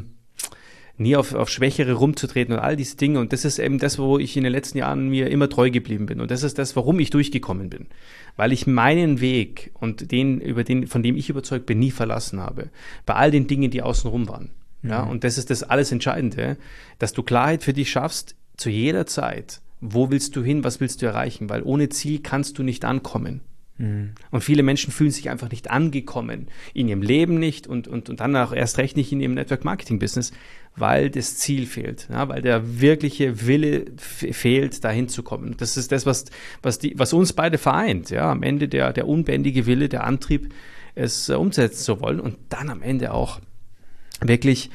auf Schwächere rumzutreten und all diese Dinge. Und das ist eben das, wo ich in den letzten Jahren mir immer treu geblieben bin. Und das ist das, warum ich durchgekommen bin. Weil ich meinen Weg und von dem ich überzeugt bin, nie verlassen habe. Bei all den Dingen, die außenrum waren. Ja, und das ist das alles Entscheidende, dass du Klarheit für dich schaffst, zu jeder Zeit. Wo willst du hin? Was willst du erreichen? Weil ohne Ziel kannst du nicht ankommen. Und viele Menschen fühlen sich einfach nicht angekommen. In ihrem Leben nicht und dann auch erst recht nicht in ihrem Network-Marketing-Business, weil das Ziel fehlt. Ja, weil der wirkliche Wille fehlt, dahin zu kommen. Das ist das, was uns beide vereint. Ja, am Ende der unbändige Wille, der Antrieb, es umsetzen zu wollen und dann am Ende auch wirklich,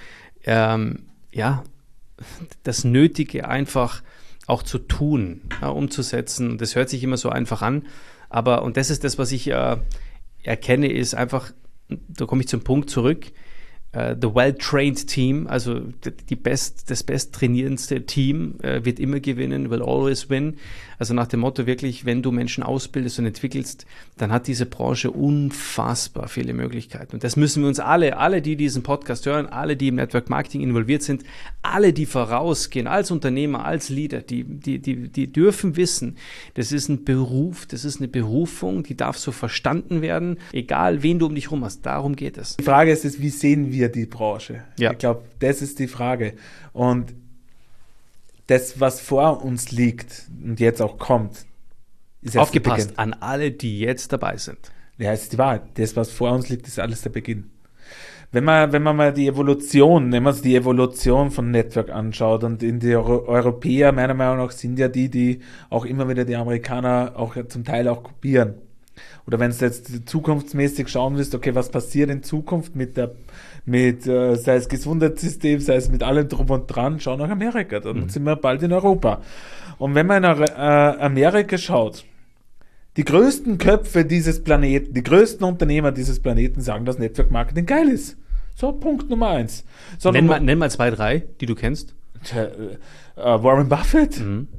das Nötige einfach auch zu tun, umzusetzen. Das hört sich immer so einfach an, und das ist das, was ich erkenne, ist einfach, da komme ich zum Punkt zurück, the well-trained team, also das besttrainierendste Team wird immer gewinnen, will always win. Also nach dem Motto wirklich, wenn du Menschen ausbildest und entwickelst, dann hat diese Branche unfassbar viele Möglichkeiten. Und das müssen wir uns alle, die diesen Podcast hören, alle, die im Network Marketing involviert sind, alle, die vorausgehen, als Unternehmer, als Leader, die dürfen wissen, das ist ein Beruf, das ist eine Berufung, die darf so verstanden werden, egal wen du um dich rum hast. Darum geht es. Die Frage ist, wie sehen wir die Branche? Ja. Ich glaube, das ist die Frage. Und das, was vor uns liegt und jetzt auch kommt, ist erst aufgepasst der Beginn. an alle, die jetzt dabei sind. Ja, es ist die Wahrheit. Das, was vor uns liegt, ist alles der Beginn. Wenn man mal die Evolution von Network anschaut und in die Europäer, meiner Meinung nach, sind ja die auch immer wieder die Amerikaner auch zum Teil auch kopieren. Oder wenn du jetzt zukunftsmäßig schauen willst, okay, was passiert in Zukunft sei es Gesundheitssystem, sei es mit allem drum und dran, schau nach Amerika, dann sind wir bald in Europa. Und wenn man in Amerika schaut, die größten Köpfe dieses Planeten, die größten Unternehmer dieses Planeten sagen, dass Network Marketing geil ist. So, Punkt Nummer 1. So, nenn mal 2, 3, die du kennst. Warren Buffett,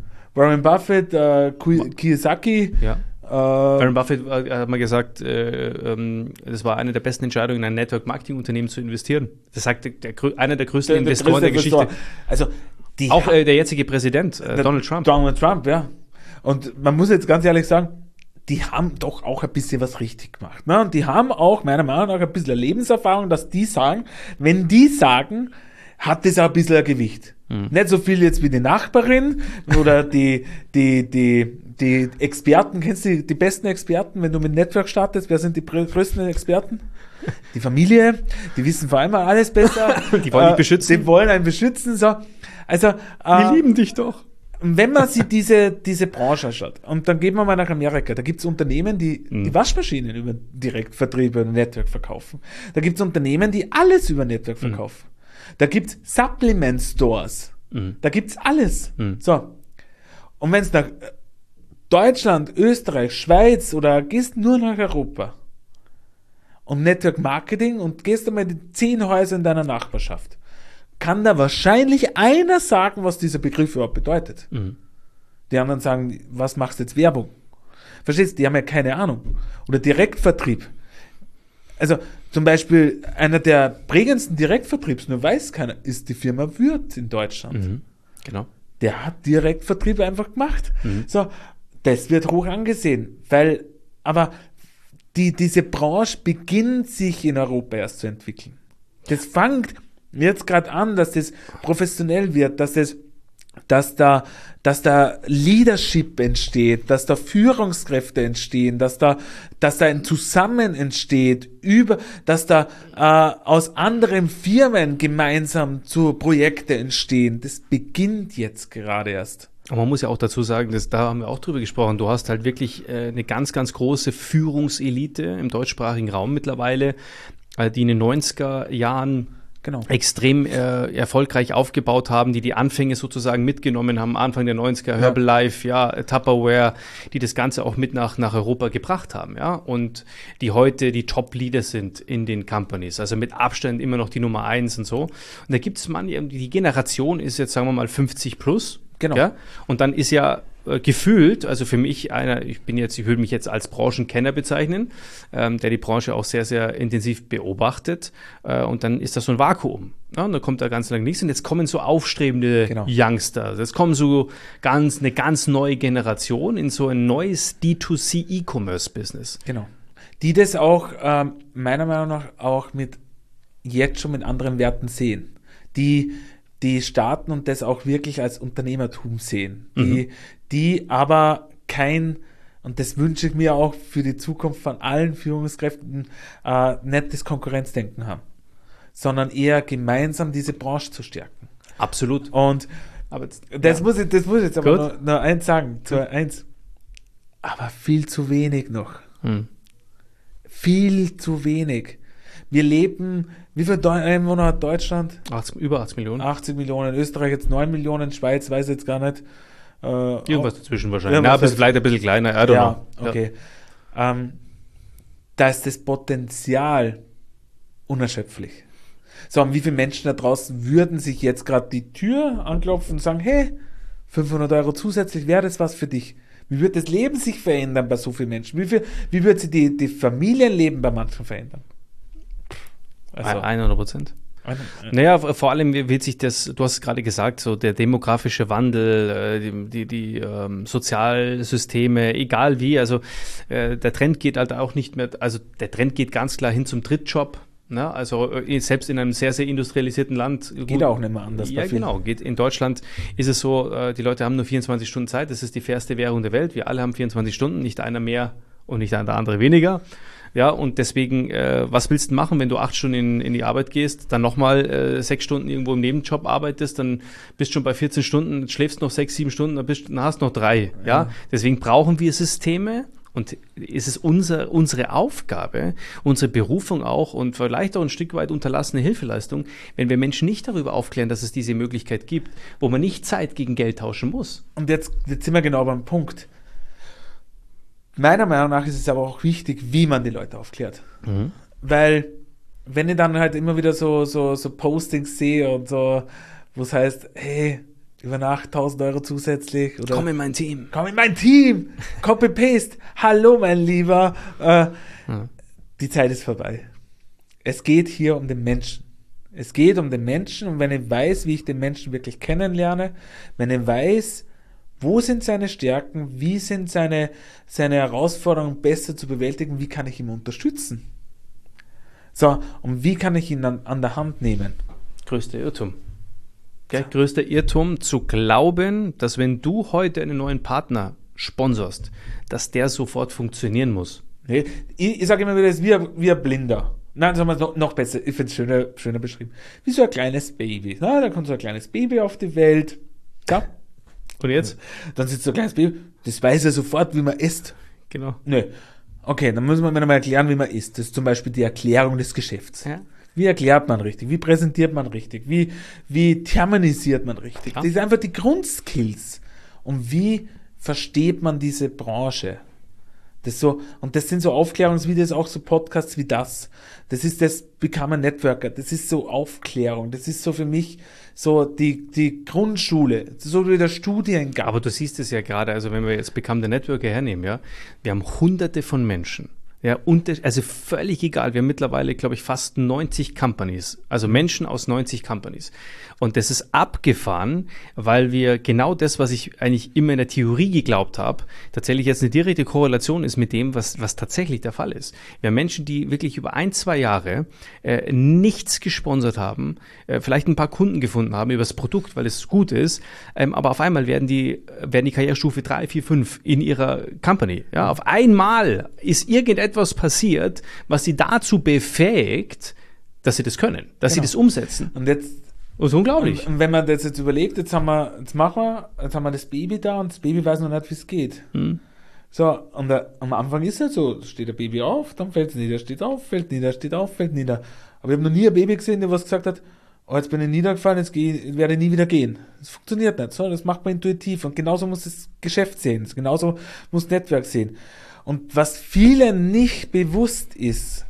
Kiyosaki. Ja. Warren Buffett hat mal gesagt, das war eine der besten Entscheidungen, in ein Network-Marketing-Unternehmen zu investieren. Das sagt einer der größten Investoren der Geschichte. Also, auch der jetzige Präsident, Donald Trump. Donald Trump, ja. Und man muss jetzt ganz ehrlich sagen, die haben doch auch ein bisschen was richtig gemacht. Ne? Und die haben auch, meiner Meinung nach, ein bisschen Lebenserfahrung, dass die sagen, wenn die sagen, hat das auch ein bisschen ein Gewicht. Nicht so viel jetzt wie die Nachbarin oder die die Experten, kennst du die besten Experten, wenn du mit Network startest? Wer sind die größten Experten? Die Familie, die wissen vor allem alles besser. Die wollen dich beschützen. Die wollen einen beschützen. So. Also, Wir lieben dich doch. wenn man sich diese Branche anschaut, und dann gehen wir mal nach Amerika, da gibt es Unternehmen, die die Waschmaschinen über Direktvertrieb oder Network verkaufen. Da gibt es Unternehmen, die alles über Network verkaufen. Da gibt es Supplement Stores. Da gibt es alles. So. Und wenn es nach Deutschland, Österreich, Schweiz oder gehst nur nach Europa und Network Marketing und gehst einmal in die 10 Häuser in deiner Nachbarschaft, kann da wahrscheinlich einer sagen, was dieser Begriff überhaupt bedeutet. Die anderen sagen, was machst du jetzt Werbung? Verstehst du? Die haben ja keine Ahnung. Oder Direktvertrieb. Also zum Beispiel einer der prägendsten Direktvertriebs, nur weiß keiner, ist die Firma Würth in Deutschland. Genau. Der hat Direktvertrieb einfach gemacht. So, das wird hoch angesehen, aber diese Branche beginnt sich in Europa erst zu entwickeln. Das fängt jetzt gerade an, dass das professionell wird, dass da Leadership entsteht, dass da Führungskräfte entstehen, dass da ein Zusammen entsteht, dass da aus anderen Firmen gemeinsam zu Projekte entstehen. Das beginnt jetzt gerade erst. Aber man muss ja auch dazu sagen, da haben wir auch drüber gesprochen, du hast halt wirklich eine ganz, ganz große Führungselite im deutschsprachigen Raum mittlerweile, die in den 90er Jahren extrem erfolgreich aufgebaut haben, die Anfänge sozusagen mitgenommen haben, Anfang der 90er, Herbalife, Tupperware, die das Ganze auch mit nach Europa gebracht haben, ja, und die heute die Top-Leader sind in den Companies, also mit Abstand immer noch die Nummer 1 und so. Und da gibt es die Generation ist jetzt, sagen wir mal, 50 plus, ja, und dann ist ja gefühlt, also für mich ich würde mich jetzt als Branchenkenner bezeichnen, der die Branche auch sehr, sehr intensiv beobachtet, und dann ist das so ein Vakuum. Ja, und dann kommt da ganz lange nichts und jetzt kommen so aufstrebende Youngster. Jetzt kommen so eine ganz neue Generation in so ein neues D2C E-Commerce-Business. Genau. Die das auch meiner Meinung nach auch jetzt schon mit anderen Werten sehen. Die starten und das auch wirklich als Unternehmertum sehen. Die aber und das wünsche ich mir auch für die Zukunft von allen Führungskräften, nicht das Konkurrenzdenken haben, sondern eher gemeinsam diese Branche zu stärken. Absolut. Und das muss ich jetzt aber nur eins sagen, eins. Aber viel zu wenig noch. Viel zu wenig. Wir leben, wie viele Einwohner hat Deutschland? Über 80 Millionen. 80 Millionen, Österreich jetzt 9 Millionen, Schweiz weiß ich jetzt gar nicht. Irgendwas dazwischen wahrscheinlich. Vielleicht ein bisschen kleiner. I don't know. Okay. Da ist das Potenzial unerschöpflich. So, und wie viele Menschen da draußen würden sich jetzt gerade die Tür anklopfen und sagen, hey, 500 Euro zusätzlich, wäre das was für dich? Wie wird das Leben sich verändern bei so vielen Menschen? Wie wird sich die Familienleben bei manchen verändern? Also, 100%. Naja, vor allem wird sich du hast es gerade gesagt, so der demografische Wandel, die Sozialsysteme, egal wie, also der Trend geht halt auch nicht mehr, also der Trend geht ganz klar hin zum Drittjob. Ne? Also selbst in einem sehr, sehr industrialisierten Land. Geht auch nicht mehr anders. Ja, genau. In Deutschland ist es so, die Leute haben nur 24 Stunden Zeit, das ist die fairste Währung der Welt. Wir alle haben 24 Stunden, nicht einer mehr und nicht der andere weniger. Ja, und deswegen, was willst du machen, wenn du 8 Stunden in die Arbeit gehst, dann nochmal 6 Stunden irgendwo im Nebenjob arbeitest, dann bist du schon bei 14 Stunden, schläfst noch 6, 7 Stunden, dann hast du noch 3. Ja? Deswegen brauchen wir Systeme und es ist unsere Aufgabe, unsere Berufung auch und vielleicht auch ein Stück weit unterlassene Hilfeleistung, wenn wir Menschen nicht darüber aufklären, dass es diese Möglichkeit gibt, wo man nicht Zeit gegen Geld tauschen muss. Und jetzt sind wir genau beim Punkt. Meiner Meinung nach ist es aber auch wichtig, wie man die Leute aufklärt. Weil, wenn ich dann halt immer wieder so Postings sehe und so, wo es heißt, hey, über Nacht 1000 Euro zusätzlich. Oder komm in mein Team. Copy-Paste. Hallo, mein Lieber. Die Zeit ist vorbei. Es geht hier um den Menschen. Es geht um den Menschen und wenn ich weiß, wie ich den Menschen wirklich kennenlerne, wenn ich weiß, wo sind seine Stärken? Wie sind seine Herausforderungen besser zu bewältigen? Wie kann ich ihn unterstützen? So, und wie kann ich ihn dann an der Hand nehmen? Größter Irrtum. Okay? Größter Irrtum, zu glauben, dass wenn du heute einen neuen Partner sponsorst, dass der sofort funktionieren muss. Nee, ich sage immer wieder, das ist wie ein Blinder. Nein, sagen wir noch besser. Ich finde es schöner beschrieben. Wie so ein kleines Baby. Na, da kommt so ein kleines Baby auf die Welt. Ja. Und jetzt? Dann sitzt so ein kleines Baby. Das weiß ja sofort, wie man isst. Genau. Nö. Okay, dann müssen wir mir nochmal erklären, wie man isst. Das ist zum Beispiel die Erklärung des Geschäfts. Ja. Wie erklärt man richtig? Wie präsentiert man richtig? Wie terminisiert man richtig? Ja. Das sind einfach die Grundskills. Und wie versteht man diese Branche? Und das sind so Aufklärungsvideos, auch so Podcasts wie das. Das ist das Become a Networker. Das ist so Aufklärung. Das ist so für mich so die Grundschule. So wie der Studiengang. Aber du siehst es ja gerade, also wenn wir jetzt Become the Networker hernehmen, ja, wir haben hunderte von Menschen. Ja, also völlig egal. Wir haben mittlerweile, glaube ich, fast 90 Companies, also Menschen aus 90 Companies. Und das ist abgefahren, weil wir genau das, was ich eigentlich immer in der Theorie geglaubt habe, tatsächlich jetzt eine direkte Korrelation ist mit dem, was tatsächlich der Fall ist. Wir haben Menschen, die wirklich über 1-2 Jahre nichts gesponsert haben, vielleicht ein paar Kunden gefunden haben über das Produkt, weil es gut ist, aber auf einmal werden die Karrierestufe 3, 4, 5 in ihrer Company. Ja, auf einmal ist irgendetwas passiert, was sie dazu befähigt, dass sie das können, dass sie das umsetzen. Und jetzt das ist unglaublich. Und wenn man das jetzt überlegt, jetzt haben wir das Baby da und das Baby weiß noch nicht, wie es geht. So, und am Anfang ist es so, steht der Baby auf, dann fällt es nieder, steht auf, fällt nieder, steht auf, fällt nieder. Aber ich habe noch nie ein Baby gesehen, der was gesagt hat, oh, jetzt bin ich niedergefallen, werde ich nie wieder gehen. Das funktioniert nicht. So, das macht man intuitiv. Und genauso muss das Geschäft sehen. Genauso muss das Netzwerk sehen. Und was vielen nicht bewusst ist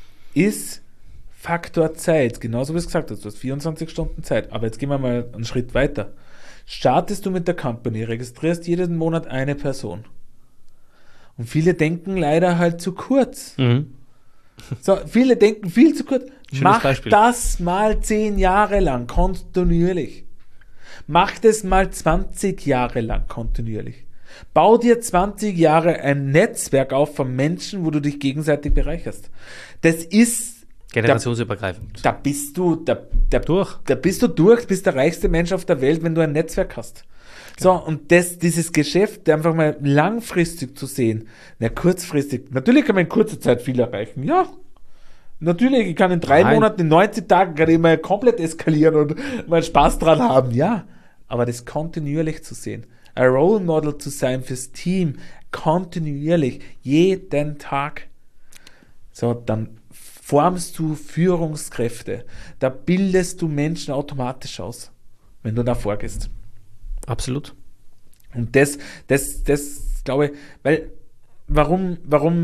Faktor Zeit. Genauso wie du es gesagt hast. Du hast 24 Stunden Zeit. Aber jetzt gehen wir mal einen Schritt weiter. Startest du mit der Company, registrierst jeden Monat eine Person. Und viele denken leider halt zu kurz. So, viele denken viel zu kurz. Mach das mal 10 Jahre lang kontinuierlich. Mach das mal 20 Jahre lang kontinuierlich. Bau dir 20 Jahre ein Netzwerk auf von Menschen, wo du dich gegenseitig bereicherst. Das ist generationsübergreifend. Da bist du durch. Da bist du durch, bist der reichste Mensch auf der Welt, wenn du ein Netzwerk hast. So, und dieses Geschäft einfach mal langfristig zu sehen, kurzfristig, natürlich kann man in kurzer Zeit viel erreichen, ja. Natürlich, ich kann in 3 Monaten, in 90 Tagen kann ich mal komplett eskalieren und mal Spaß dran haben, ja. Aber das kontinuierlich zu sehen, ein Role Model zu sein fürs Team, kontinuierlich, jeden Tag, so, dann formst du Führungskräfte, da bildest du Menschen automatisch aus, wenn du da vorgehst. Absolut. Und das glaube ich, weil, warum,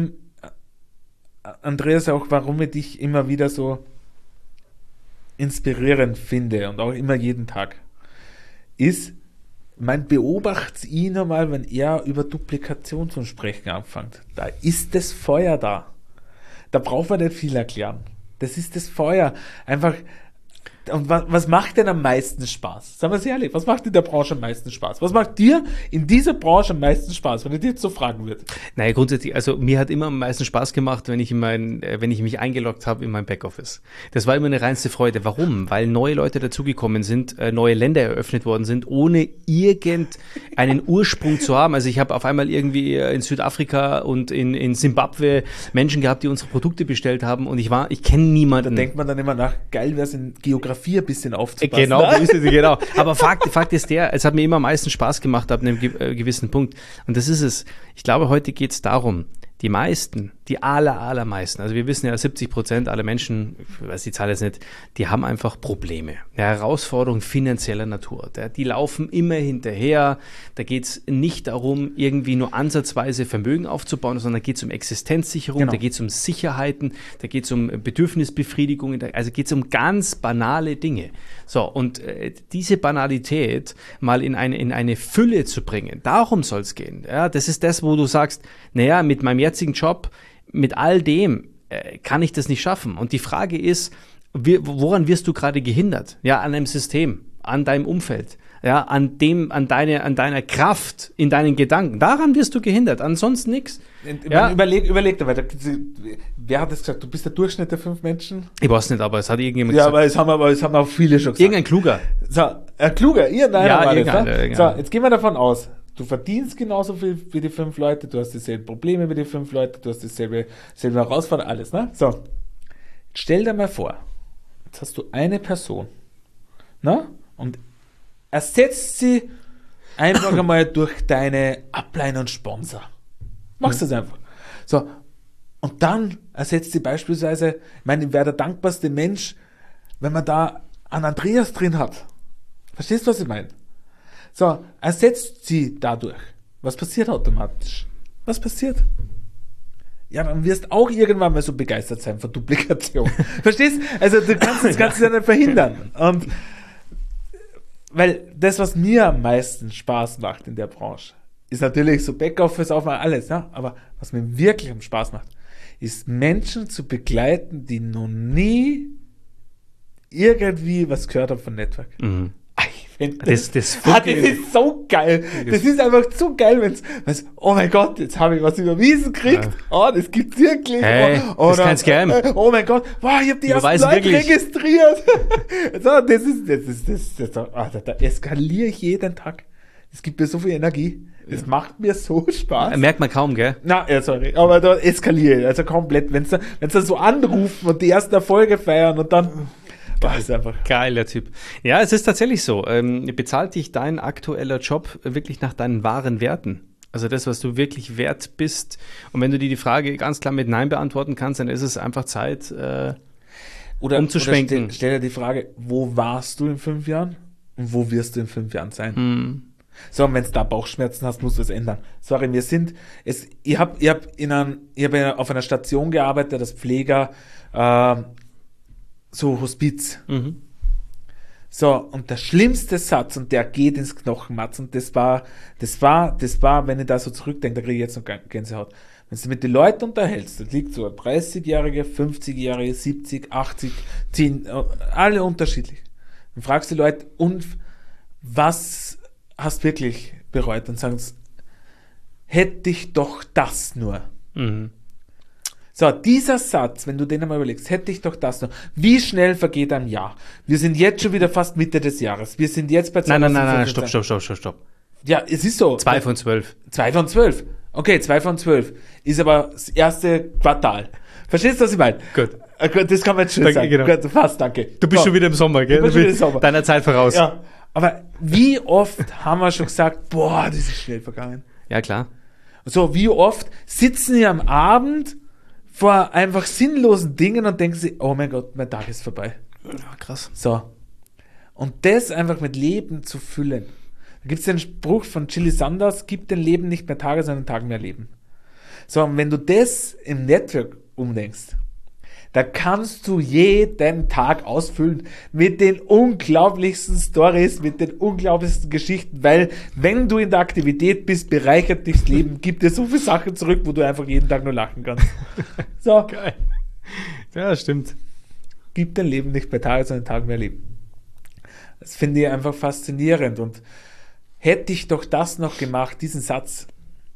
Andreas, auch warum ich dich immer wieder so inspirierend finde und auch immer jeden Tag, ist, man beobachtet ihn einmal, wenn er über Duplikation zu sprechen anfängt. Da ist das Feuer da. Da braucht man nicht viel erklären. Das ist das Feuer. Einfach. Und was macht denn am meisten Spaß? Sagen wir es ehrlich, was macht in der Branche am meisten Spaß? Was macht dir in dieser Branche am meisten Spaß, wenn ich dir jetzt so fragen würde? Naja, grundsätzlich, also mir hat immer am meisten Spaß gemacht, wenn ich mich eingeloggt habe in mein Backoffice. Das war immer eine reinste Freude. Warum? Weil neue Leute dazugekommen sind, neue Länder eröffnet worden sind, ohne irgendeinen Ursprung zu haben. Also ich habe auf einmal irgendwie in Südafrika und in Simbabwe Menschen gehabt, die unsere Produkte bestellt haben und ich kenne niemanden. Da denkt man dann immer nach, geil wäre es in Geografie ein bisschen aufzupassen. Genau. Aber Fakt ist es hat mir immer am meisten Spaß gemacht ab einem gewissen Punkt. Und das ist es. Ich glaube, heute geht es darum, die meisten, die allermeisten, also wir wissen ja, 70% aller Menschen, ich weiß die Zahl jetzt nicht, die haben einfach Probleme. Eine Herausforderung finanzieller Natur. Die laufen immer hinterher. Da geht es nicht darum, irgendwie nur ansatzweise Vermögen aufzubauen, sondern da geht es um Existenzsicherung, Genau. Da geht es um Sicherheiten, da geht es um Bedürfnisbefriedigung, also geht es um ganz banale Dinge. So, und diese Banalität mal in eine Fülle zu bringen, darum soll es gehen. Ja, das ist das, wo du sagst, naja, mit meinem jetzigen Job, mit all dem kann ich das nicht schaffen. Und die Frage ist, woran wirst du gerade gehindert? Ja, an einem System, an deinem Umfeld, ja, an deiner Kraft, in deinen Gedanken. Daran wirst du gehindert, ansonsten nichts. Ja. Überleg dabei, wer hat das gesagt? Du bist der Durchschnitt der 5 Menschen? Ich weiß nicht, aber es hat irgendjemand gesagt. Ja, aber es haben auch viele schon gesagt. Irgendein Kluger. So, ein Kluger, irgendeiner. Irgendeiner. So, jetzt gehen wir davon aus, du verdienst genauso viel wie die 5 Leute, du hast dieselben Probleme wie die 5 Leute, du hast dieselbe Herausforderung, alles, ne? So, jetzt stell dir mal vor, jetzt hast du eine Person, ne? Und ersetzt sie einfach einmal durch deine Upline und Sponsor. Machst das einfach. So, und dann ersetzt sie beispielsweise, ich meine, ich wäre der dankbarste Mensch, wenn man da einen Andreas drin hat. Verstehst du, was ich meine? So, ersetzt sie dadurch. Was passiert automatisch? Was passiert? Ja, dann wirst auch irgendwann mal so begeistert sein von Duplikation. Verstehst? Also du kannst das Ganze ja nicht verhindern. Und weil das, was mir am meisten Spaß macht in der Branche, ist natürlich so Backoffice auf mal alles, ja? Aber was mir wirklich am Spaß macht, ist Menschen zu begleiten, die noch nie irgendwie was gehört haben von Network. Mhm. Das ist so geil. Das ist einfach so geil, wenn's, oh mein Gott, jetzt habe ich was überwiesen gekriegt. Oh, das gibt's wirklich. Hey, das ist kein Scam. Oh mein Gott, wow, ich habe die ersten Leute registriert. So, da eskaliere ich jeden Tag. Es gibt mir so viel Energie. Das macht mir so Spaß. Merkt man kaum, gell? Na, ja, sorry. Aber da eskaliere ich. Also komplett. Wenn's da so anrufen und die ersten Erfolge feiern und dann... Das ist einfach geiler Typ. Ja, es ist tatsächlich so. Bezahlt dich dein aktueller Job wirklich nach deinen wahren Werten? Also das, was du wirklich wert bist. Und wenn du dir die Frage ganz klar mit Nein beantworten kannst, dann ist es einfach Zeit, umzuschwenken. Oder stell dir die Frage, wo warst du in 5 Jahren und wo wirst du in 5 Jahren sein? So, und wenn du da Bauchschmerzen hast, musst du es ändern. Sorry, ich hab auf einer Station gearbeitet als Pfleger, so Hospiz. So, und der schlimmste Satz, und der geht ins Knochenmatz, und das war, wenn ich da so zurückdenke, da kriege ich jetzt noch Gänsehaut. Wenn du mit den Leuten unterhältst, das liegt so 30-Jährige, 50-Jährige, 70, 80, 10, alle unterschiedlich. Dann fragst du die Leute, und was hast du wirklich bereut? Und sagen sie, hätte ich doch das nur. So, dieser Satz, wenn du den einmal überlegst, hätte ich doch das noch. Wie schnell vergeht ein Jahr? Wir sind jetzt schon wieder fast Mitte des Jahres. Wir sind jetzt bei 2015. Nein, stopp. Ja, es ist so. 2 von 12. 2 von 12. Okay, 2 von 12. Ist aber das erste Quartal. Verstehst du, was ich meine? Gut. Das kann man jetzt schön sagen. Genau. Gut, fast, danke. Du bist schon wieder im Sommer, gell? Du bist schon wieder im Sommer. Deiner Zeit voraus. Ja, aber wie oft haben wir schon gesagt, boah, das ist schnell vergangen. Ja, klar. So, wie oft sitzen wir am Abend vor einfach sinnlosen Dingen und denken sie, oh mein Gott, mein Tag ist vorbei. Ja, krass. So. Und das einfach mit Leben zu füllen. Da gibt es den Spruch von Chili Sanders, gib dem Leben nicht mehr Tage, sondern Tagen mehr Leben. So, und wenn du das im Network umdenkst, da kannst du jeden Tag ausfüllen mit den unglaublichsten Stories, mit den unglaublichsten Geschichten, weil wenn du in der Aktivität bist, bereichert dich das Leben, gibt dir so viele Sachen zurück, wo du einfach jeden Tag nur lachen kannst. So. Geil. Ja, stimmt. Gib dein Leben nicht mehr Tage, sondern Tagen mehr Leben. Das finde ich einfach faszinierend und hätte ich doch das noch gemacht, diesen Satz,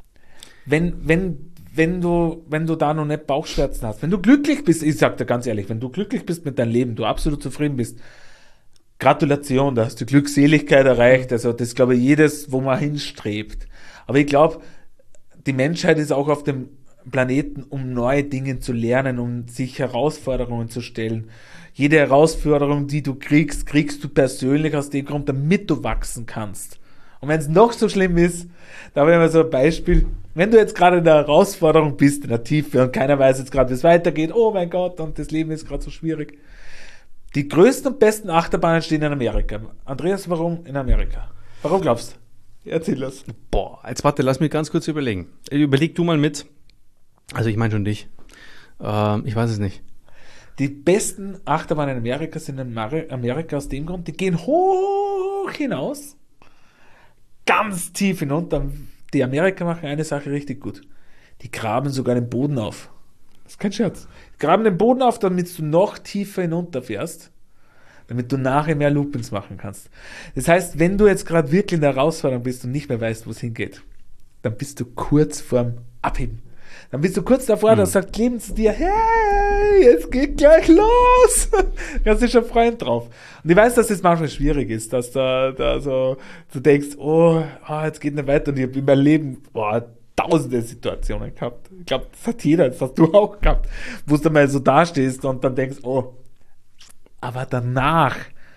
wenn du da noch nicht Bauchschmerzen hast, wenn du glücklich bist, ich sag dir ganz ehrlich, wenn du glücklich bist mit deinem Leben, du absolut zufrieden bist, Gratulation, da hast du Glückseligkeit erreicht, also das ist, glaube ich, jedes, wo man hinstrebt. Aber ich glaube, die Menschheit ist auch auf dem Planeten, um neue Dinge zu lernen, um sich Herausforderungen zu stellen. Jede Herausforderung, die du kriegst, kriegst du persönlich aus dem Grund, damit du wachsen kannst. Und wenn es noch so schlimm ist, da habe ich mal so ein Beispiel, wenn du jetzt gerade in der Herausforderung bist, in der Tiefe und keiner weiß jetzt gerade, wie es weitergeht, oh mein Gott, und das Leben ist gerade so schwierig. Die größten und besten Achterbahnen stehen in Amerika. Andreas, warum in Amerika? Warum glaubst du? Erzähl das. Boah, jetzt warte, lass mich ganz kurz überlegen. Überleg du mal mit. Also ich meine schon dich. Ich weiß es nicht. Die besten Achterbahnen in Amerika sind in Amerika aus dem Grund, die gehen hoch hinaus, ganz tief hinunter. Die Amerikaner machen eine Sache richtig gut. Die graben sogar den Boden auf. Das ist kein Scherz. Die graben den Boden auf, damit du noch tiefer hinunterfährst, damit du nachher mehr Loopings machen kannst. Das heißt, wenn du jetzt gerade wirklich in der Herausforderung bist und nicht mehr weißt, wo es hingeht, dann bist du kurz vorm Abheben. Dann bist du kurz davor, da sagt Leben zu dir, hey, jetzt geht gleich los. Da hast du schon Freund drauf. Und ich weiß, dass das manchmal schwierig ist, dass da so, du denkst, jetzt geht nicht weiter. Und ich habe in meinem Leben, tausende Situationen gehabt. Ich glaube, das hat jeder, das hast du auch gehabt, wo du mal so dastehst und dann denkst, aber danach,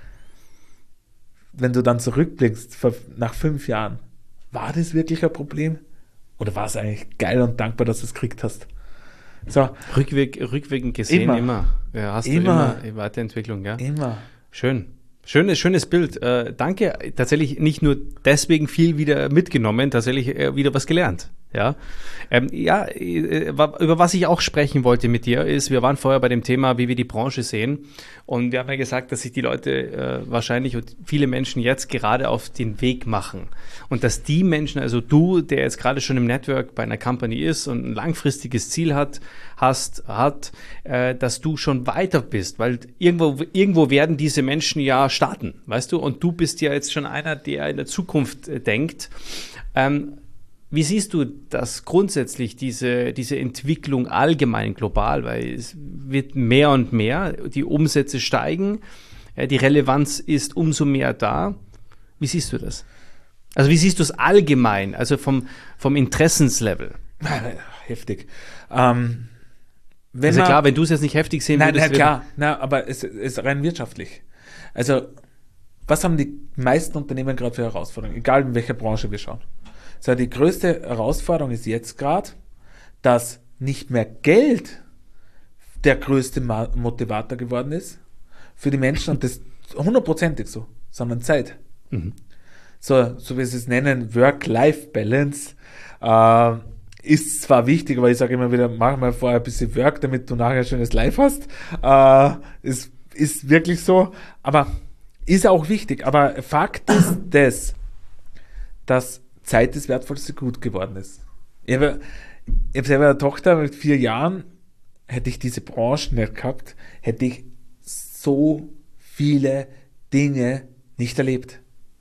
wenn du dann zurückblickst, nach 5 Jahren, war das wirklich ein Problem? Oder war es eigentlich geil und dankbar, dass du es gekriegt hast? So. Rückwirkend gesehen immer. Ja, hast du immer Weiterentwicklung, ja? Immer. Schön. Schönes Bild. Danke. Tatsächlich nicht nur deswegen viel wieder mitgenommen, tatsächlich wieder was gelernt. Ja, über was ich auch sprechen wollte mit dir ist, wir waren vorher bei dem Thema, wie wir die Branche sehen, und wir haben ja gesagt, dass sich die Leute wahrscheinlich und viele Menschen jetzt gerade auf den Weg machen und dass die Menschen, also du, der jetzt gerade schon im Network bei einer Company ist und ein langfristiges Ziel hat, dass du schon weiter bist, weil irgendwo werden diese Menschen ja starten, weißt du, und du bist ja jetzt schon einer, der in der Zukunft denkt. Wie siehst du das grundsätzlich, diese Entwicklung allgemein global? Weil es wird mehr und mehr, die Umsätze steigen, die Relevanz ist umso mehr da. Wie siehst du das? Also wie siehst du es allgemein, also vom Interessenslevel? Heftig. Also klar, wenn du es jetzt nicht heftig sehen würdest. Nein, klar, aber es ist rein wirtschaftlich. Also was haben die meisten Unternehmen gerade für Herausforderungen, egal in welcher Branche wir schauen? So, die größte Herausforderung ist jetzt gerade, dass nicht mehr Geld der größte Motivator geworden ist für die Menschen, und das 100%ig so, sondern Zeit. Mhm. So wie sie es nennen, Work-Life-Balance ist zwar wichtig, aber ich sage immer wieder, mach mal vorher ein bisschen Work, damit du nachher ein schönes Life hast. Ist wirklich so, aber ist auch wichtig. Aber Fakt ist dass Zeit das wertvollste Gut geworden ist. Ich habe selber eine Tochter mit 4 Jahren, hätte ich diese Branche nicht gehabt, hätte ich so viele Dinge nicht erlebt.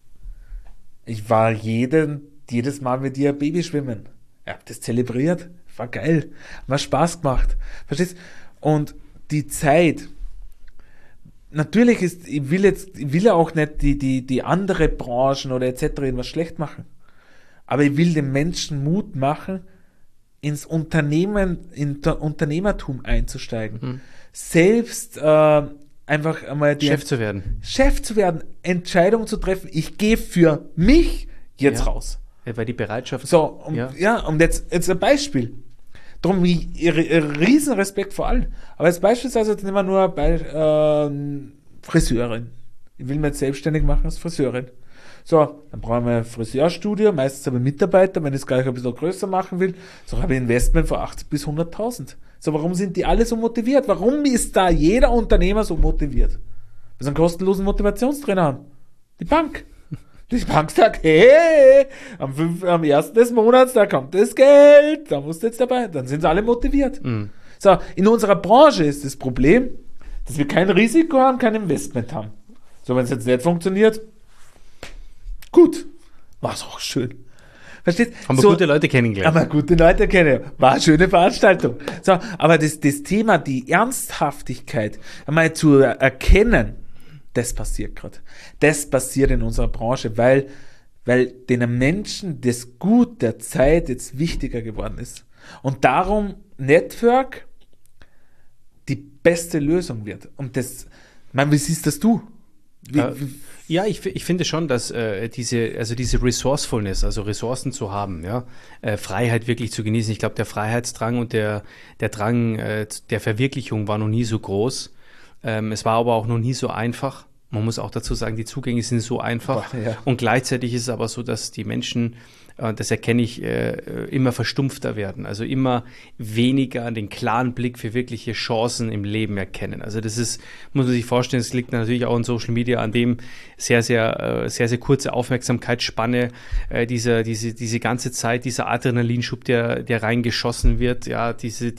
Ich war jedes Mal mit ihr Babyschwimmen. Ich habe das zelebriert, war geil, hat mir Spaß gemacht. Verstehst? Und die Zeit, natürlich ich will ja auch nicht die andere Branchen oder etc. irgendwas schlecht machen. Aber ich will den Menschen Mut machen, ins Unternehmertum einzusteigen. Mhm. Selbst einfach einmal Chef zu werden, Entscheidungen zu treffen. Ich gehe für mich jetzt raus. Ja, weil die Bereitschaft... So, und jetzt ein Beispiel. Darum riesen Respekt vor allen. Aber jetzt beispielsweise, jetzt nehmen wir nur Friseurin. Ich will mich jetzt selbstständig machen als Friseurin. So, dann brauchen wir ein Friseurstudio, meistens habe ich Mitarbeiter, wenn ich es gleich ein bisschen größer machen will, so habe ich ein Investment von 80.000 bis 100.000. So, warum sind die alle so motiviert? Warum ist da jeder Unternehmer so motiviert? Weil sie einen kostenlosen Motivationstrainer haben. Die Bank. Die Bank sagt, hey, am 1. des Monats, da kommt das Geld, da musst du jetzt dabei, dann sind sie alle motiviert. Mhm. So, in unserer Branche ist das Problem, dass wir kein Risiko haben, kein Investment haben. So, wenn es jetzt nicht funktioniert, gut, war es auch schön. Verstehst? Haben wir gute Leute kennengelernt. War eine schöne Veranstaltung. So, aber das Thema, die Ernsthaftigkeit, einmal zu erkennen, das passiert gerade. Das passiert in unserer Branche, weil den Menschen das Gut der Zeit jetzt wichtiger geworden ist. Und darum Network die beste Lösung wird. Und das, wie siehst das du? Ja, ich finde schon, dass diese Resourcefulness, also Ressourcen zu haben, ja, Freiheit wirklich zu genießen. Ich glaube, der Freiheitsdrang und der Drang der Verwirklichung war noch nie so groß. Es war aber auch noch nie so einfach. Man muss auch dazu sagen, die Zugänge sind so einfach. Ja. Und gleichzeitig ist es aber so, dass die Menschen, das erkenne ich, immer verstumpfter werden. Also immer weniger den klaren Blick für wirkliche Chancen im Leben erkennen. Also das ist, muss man sich vorstellen, es liegt natürlich auch in Social Media an dem sehr, sehr kurze Aufmerksamkeitsspanne, diese ganze Zeit, dieser Adrenalinschub, der reingeschossen wird, ja, diese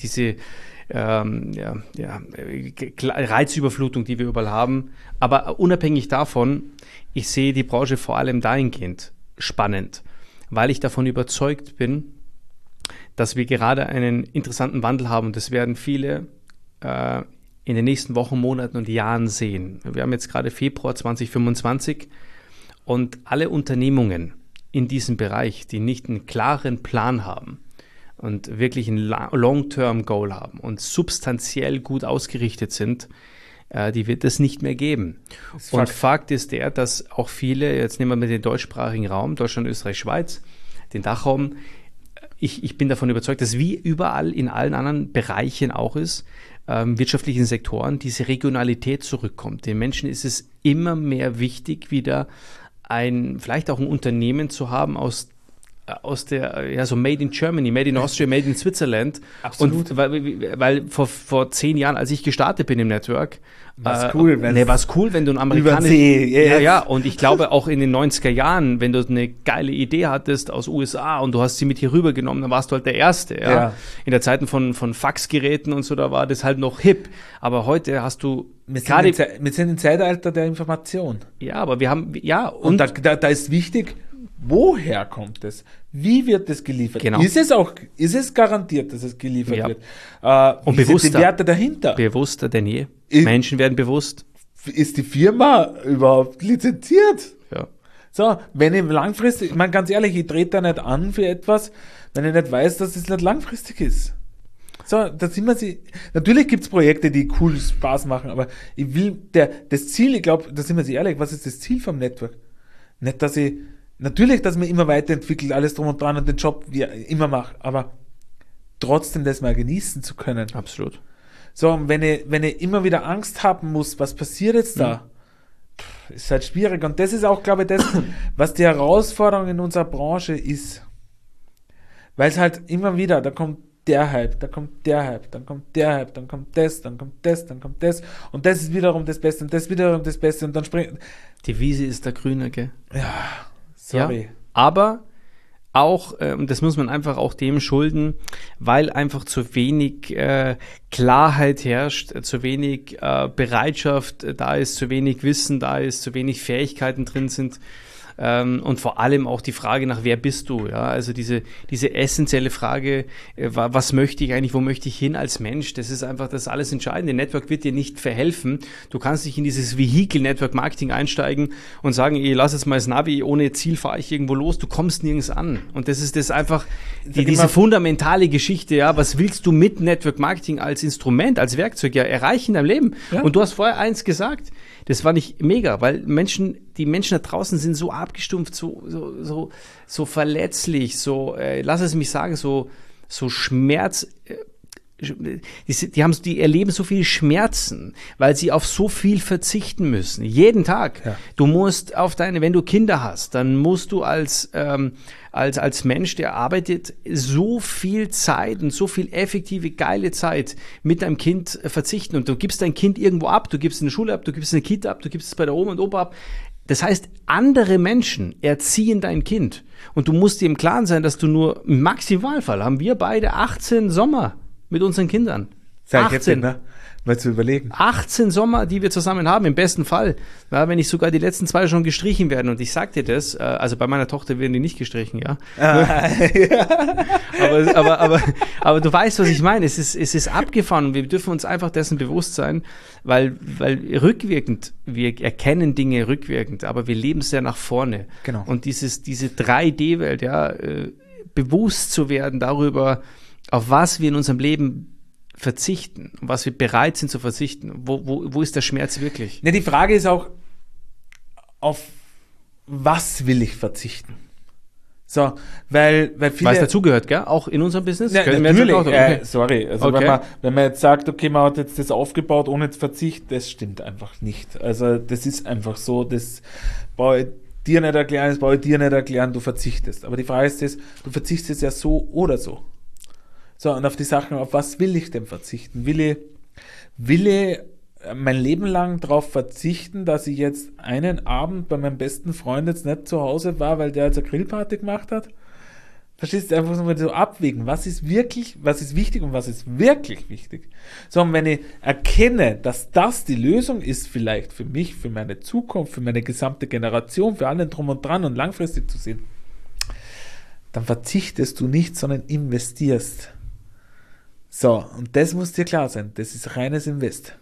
Reizüberflutung, die wir überall haben. Aber unabhängig davon, ich sehe die Branche vor allem dahingehend spannend, weil ich davon überzeugt bin, dass wir gerade einen interessanten Wandel haben und das werden viele in den nächsten Wochen, Monaten und Jahren sehen. Wir haben jetzt gerade Februar 2025 und alle Unternehmungen in diesem Bereich, die nicht einen klaren Plan haben und wirklich ein Long-Term-Goal haben und substanziell gut ausgerichtet sind, die wird es nicht mehr geben. Und Fakt ist der, dass auch viele, jetzt nehmen wir mit den deutschsprachigen Raum, Deutschland, Österreich, Schweiz, den Dachraum, ich bin davon überzeugt, dass wie überall in allen anderen Bereichen auch ist, wirtschaftlichen Sektoren, diese Regionalität zurückkommt. Den Menschen ist es immer mehr wichtig, wieder vielleicht auch ein Unternehmen zu haben aus der, so Made in Germany, Made in Austria, Made in Switzerland. Absolut. Und weil vor 10 Jahren, als ich gestartet bin im Network, war's cool, wenn du ein amerikanisches... yes. Ja, und ich glaube auch in den 90er Jahren, wenn du eine geile Idee hattest aus USA und du hast sie mit hier rübergenommen, dann warst du halt der Erste. Ja? In der Zeiten von Faxgeräten und so, da war das halt noch hip. Aber heute hast du... Wir sind im Zeitalter der Information. Ja, aber wir haben... Ja, und da ist wichtig... Woher kommt es? Wie wird es geliefert? Genau. Ist es garantiert, dass es geliefert wird? Und wie bewusster. sind die Werte dahinter? Bewusster denn je. Menschen werden bewusst. Ist die Firma überhaupt lizenziert? Ja. So, wenn ich langfristig, ich meine ganz ehrlich, ich trete da nicht an für etwas, wenn ich nicht weiß, dass es nicht langfristig ist. So, da sind wir natürlich gibt es Projekte, die cool Spaß machen, aber ich will, das Ziel, ich glaube, da sind wir ehrlich, was ist das Ziel vom Network? Nicht, dass man immer weiterentwickelt, alles drum und dran und den Job wie immer macht, aber trotzdem das mal genießen zu können. Absolut. So, und wenn ich immer wieder Angst haben muss, was passiert jetzt da? Ist halt schwierig. Und das ist auch, glaube ich, das, was die Herausforderung in unserer Branche ist. Weil es halt immer wieder, da kommt der Hype, da kommt der Hype, dann kommt der Hype, dann kommt das, dann kommt das, dann kommt das und das ist wiederum das Beste und das wiederum das Beste und dann springt... Die Wiese ist der Grüne, gell? Ja, sorry. Ja, aber auch, und das muss man einfach auch dem schulden, weil einfach zu wenig Klarheit herrscht, zu wenig Bereitschaft da ist, zu wenig Wissen da ist, zu wenig Fähigkeiten drin sind. Und vor allem auch die Frage nach, wer bist du? Ja, also diese essentielle Frage, was möchte ich eigentlich, wo möchte ich hin als Mensch? Das ist einfach das alles Entscheidende. Network wird dir nicht verhelfen. Du kannst nicht in dieses Vehikel Network Marketing einsteigen und sagen, ich lass jetzt mal das Navi, ohne Ziel fahre ich irgendwo los. Du kommst nirgends an. Und das ist das einfach, diese fundamentale Geschichte. Ja, was willst du mit Network Marketing als Instrument, als Werkzeug erreichen in deinem Leben? Ja. Und du hast vorher eins gesagt, das war nicht mega, weil die Menschen da draußen sind so abgestumpft, so verletzlich, lass es mich sagen, so Schmerz, die erleben so viele Schmerzen, weil sie auf so viel verzichten müssen. Jeden Tag. Ja. Du musst wenn du Kinder hast, dann musst du als Mensch, der arbeitet, so viel Zeit und so viel effektive, geile Zeit mit deinem Kind verzichten. Und du gibst dein Kind irgendwo ab, du gibst es in der Schule ab, du gibst es in der Kita ab, du gibst es bei der Oma und Opa ab. Das heißt, andere Menschen erziehen dein Kind. Und du musst dir im Klaren sein, dass du nur, im Maximalfall haben wir beide 18 Sommer mit unseren Kindern. 18, ne? Mal zu überlegen. 18 Sommer, die wir zusammen haben, im besten Fall. Ja, wenn nicht sogar die letzten 2 schon gestrichen werden. Und ich sag dir das, also bei meiner Tochter werden die nicht gestrichen, ja. aber du weißt, was ich meine. Es ist abgefahren und wir dürfen uns einfach dessen bewusst sein, weil rückwirkend, wir erkennen Dinge rückwirkend, aber wir leben sehr nach vorne. Genau. Und diese 3D-Welt, ja, bewusst zu werden darüber, auf was wir in unserem Leben verzichten, was wir bereit sind zu verzichten. Wo ist der Schmerz wirklich? Ne, die Frage ist auch, auf was will ich verzichten? So, weil viele... Weil es dazugehört, gell? Auch in unserem Business? Ja, natürlich. Sorry. Also okay. Wenn man jetzt sagt, okay, man hat jetzt das aufgebaut ohne Verzicht, das stimmt einfach nicht. Also das ist einfach so, das brauche ich dir nicht erklären, du verzichtest. Aber die Frage ist das, du verzichtest ja so oder so. So, und auf die Sachen, auf was will ich denn verzichten? Will ich mein Leben lang darauf verzichten, dass ich jetzt einen Abend bei meinem besten Freund jetzt nicht zu Hause war, weil der jetzt eine Grillparty gemacht hat? Verstehst du? Einfach so abwägen, was ist wichtig und was ist wirklich wichtig. So, und wenn ich erkenne, dass das die Lösung ist vielleicht für mich, für meine Zukunft, für meine gesamte Generation, für allen drum und dran und langfristig zu sehen, dann verzichtest du nicht, sondern investierst. So, und das muss dir klar sein. Das ist reines Invest.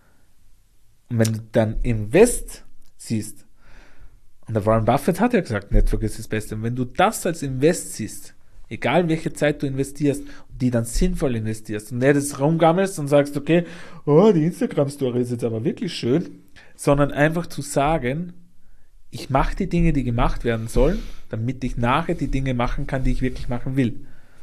Und wenn du dann Invest siehst, und der Warren Buffett hat ja gesagt, Network ist das Beste. Und wenn du das als Invest siehst, egal welche Zeit du investierst, und die dann sinnvoll investierst und nicht das rumgammelst und sagst, okay, oh, die Instagram-Story ist jetzt aber wirklich schön, sondern einfach zu sagen, ich mache die Dinge, die gemacht werden sollen, damit ich nachher die Dinge machen kann, die ich wirklich machen will.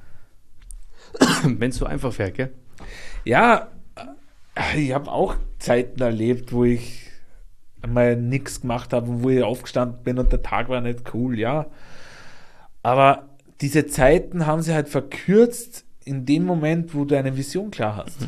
Wenn es so einfach wäre, gell? Ja, ich habe auch Zeiten erlebt, wo ich einmal nichts gemacht habe und wo ich aufgestanden bin und der Tag war nicht cool, ja. Aber diese Zeiten haben sie halt verkürzt in dem Moment, wo du eine Vision klar hast.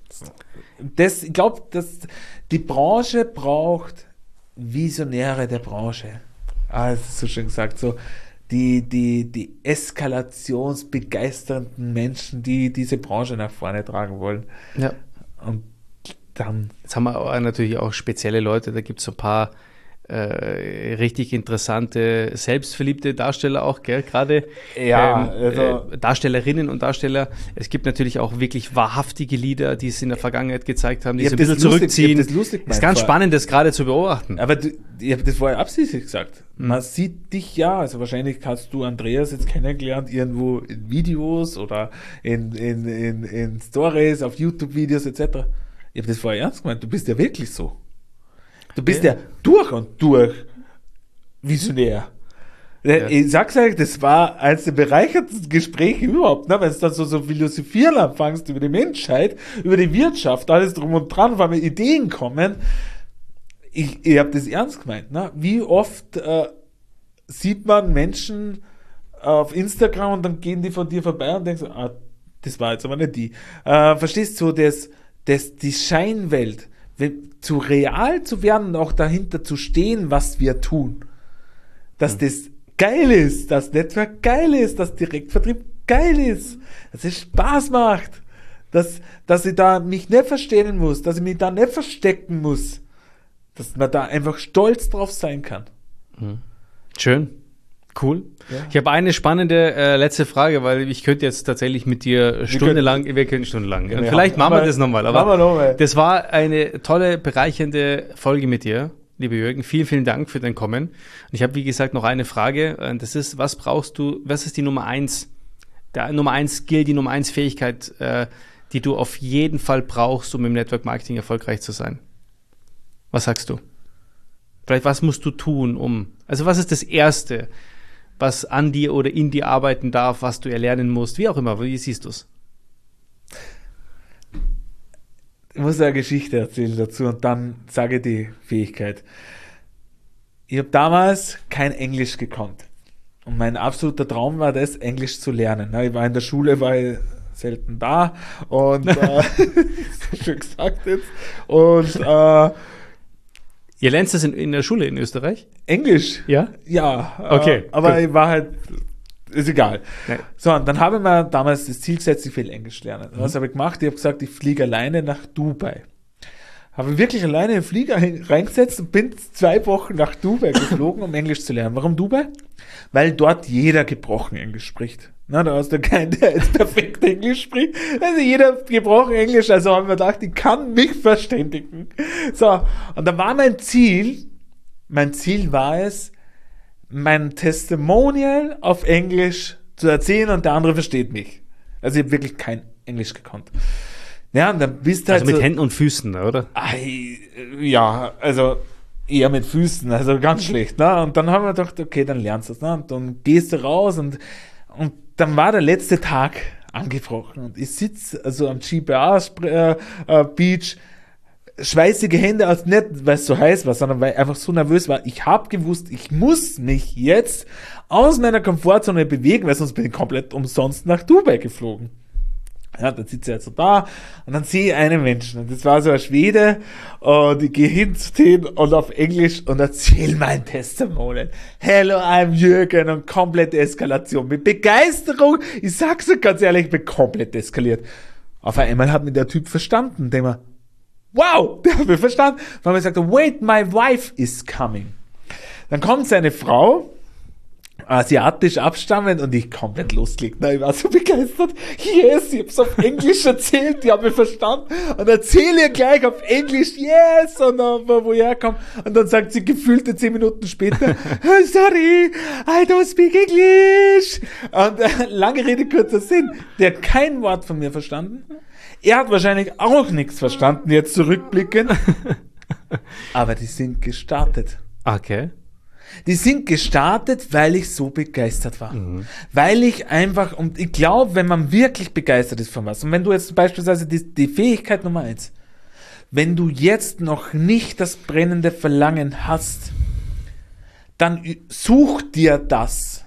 Ich glaube, dass die Branche braucht Visionäre der Branche. Das ist so schön gesagt, so die eskalationsbegeisternden Menschen, die diese Branche nach vorne tragen wollen. Ja. Und dann... Jetzt haben wir auch natürlich auch spezielle Leute, da gibt es so ein paar richtig interessante, selbstverliebte Darsteller auch, gell? Gerade Darstellerinnen und Darsteller. Es gibt natürlich auch wirklich wahrhaftige Lieder, die es in der Vergangenheit gezeigt haben, die sich ein bisschen zurückziehen. Das ist ganz spannend, das gerade zu beobachten. Aber ich habe das vorher absichtlich gesagt. Man sieht dich ja, also wahrscheinlich hast du Andreas jetzt kennengelernt, irgendwo in Videos oder in Stories, auf YouTube-Videos etc. Ich habe das vorher ernst gemeint, du bist ja wirklich so. Du bist ja durch und durch visionär. Ja. Ich sag's euch, das war eines der bereichertsten Gespräche überhaupt, ne? Wenn du dann so philosophieren anfängst über die Menschheit, über die Wirtschaft, alles drum und dran, weil mir Ideen kommen. Ich habe das ernst gemeint. Ne? Wie oft sieht man Menschen auf Instagram und dann gehen die von dir vorbei und denken so, das war jetzt aber nicht die. Verstehst du, die Scheinwelt, zu real zu werden und auch dahinter zu stehen, was wir tun. Dass das geil ist, dass Netzwerk geil ist, dass Direktvertrieb geil ist, dass es Spaß macht, dass ich da mich nicht verstellen muss, dass ich mich da nicht verstecken muss, dass man da einfach stolz drauf sein kann. Schön. Cool. Ja. Ich habe eine spannende letzte Frage, weil ich könnte jetzt tatsächlich mit dir stundenlang. Und vielleicht machen wir das nochmal. Aber das war eine tolle, bereichernde Folge mit dir, lieber Jürgen. Vielen, vielen Dank für dein Kommen. Und ich habe, wie gesagt, noch eine Frage. Das ist, was ist die Nummer 1, der Nummer 1 Skill, die Nummer 1 Fähigkeit, die du auf jeden Fall brauchst, um im Network Marketing erfolgreich zu sein? Was sagst du? Vielleicht, was musst du tun, also was ist das Erste, was an dir oder in dir arbeiten darf, was du erlernen musst, wie auch immer, wie siehst du es? Ich muss eine Geschichte erzählen dazu und dann sage ich die Fähigkeit. Ich habe damals kein Englisch gekonnt. Und mein absoluter Traum war das, Englisch zu lernen. Ich war in der Schule, war ich selten da und schön gesagt jetzt. Und ihr lernt das in der Schule in Österreich? Englisch? Ja? Ja. Okay. Aber gut. Ich war halt, ist egal. Nee. So, und dann habe ich mir damals das Ziel gesetzt, ich will Englisch lernen. Was habe ich gemacht? Ich habe gesagt, ich fliege alleine nach Dubai. Habe wirklich alleine in den Flieger reingesetzt und bin 2 Wochen nach Dubai geflogen, um Englisch zu lernen. Warum Dubai? Weil dort jeder gebrochen Englisch spricht. Na, da hast du keinen, der jetzt perfekt Englisch spricht. Also jeder gebrochen Englisch. Also haben wir gedacht, ich kann mich verständigen. So, und dann war mein Ziel war es, mein Testimonial auf Englisch zu erzählen und der andere versteht mich. Also ich habe wirklich kein Englisch gekonnt. Ja, und dann bist du halt also mit Händen und Füßen, oder? Ja, also eher mit Füßen, also ganz schlecht. Ne? Und dann haben wir gedacht, okay, dann lernst du es. Ne? Und dann gehst du raus und dann war der letzte Tag angebrochen. Und ich sitze also am GBA Beach, schweißige Hände, also nicht, weil es so heiß war, sondern weil ich einfach so nervös war. Ich habe gewusst, ich muss mich jetzt aus meiner Komfortzone bewegen, weil sonst bin ich komplett umsonst nach Dubai geflogen. Ja, dann sitze ich jetzt so da und dann sehe ich einen Menschen und das war so ein Schwede und ich gehe hin zu denen und auf Englisch und erzähle mein Testimonial. Hello, I'm Jürgen und komplette Eskalation. Mit Begeisterung, ich sag's dir ganz ehrlich, ich bin komplett eskaliert. Auf einmal hat mich der Typ verstanden, der mir, wow, der hat mich verstanden. Dann habe ich gesagt, wait, my wife is coming. Dann kommt seine Frau asiatisch abstammend und ich komplett losgelegt. Ich war so begeistert. Yes, ich hab's auf Englisch erzählt, die haben mich verstanden und erzähle ihr gleich auf Englisch, yes, und dann, woher kommt. Und dann sagt sie gefühlte 10 Minuten später, sorry, I don't speak English. Und lange Rede, kurzer Sinn, der hat kein Wort von mir verstanden. Er hat wahrscheinlich auch nichts verstanden, jetzt zurückblickend. Aber die sind gestartet. Okay. Die sind gestartet, weil ich so begeistert war. Weil ich einfach, und ich glaube, wenn man wirklich begeistert ist von was, und wenn du jetzt beispielsweise die Fähigkeit Nummer 1, wenn du jetzt noch nicht das brennende Verlangen hast, dann such dir das.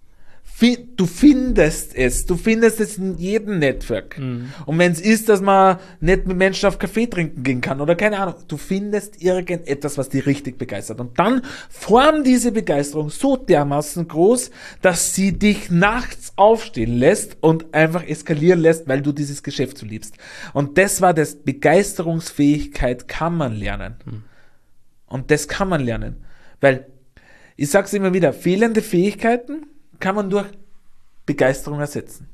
Du findest es in jedem Network. Und wenn es ist, dass man nicht mit Menschen auf Kaffee trinken gehen kann oder keine Ahnung, du findest irgendetwas, was dich richtig begeistert. Und dann form diese Begeisterung so dermaßen groß, dass sie dich nachts aufstehen lässt und einfach eskalieren lässt, weil du dieses Geschäft so liebst. Und das war das, Begeisterungsfähigkeit kann man lernen. Und das kann man lernen. Weil, ich sag's immer wieder, fehlende Fähigkeiten kann man durch Begeisterung ersetzen.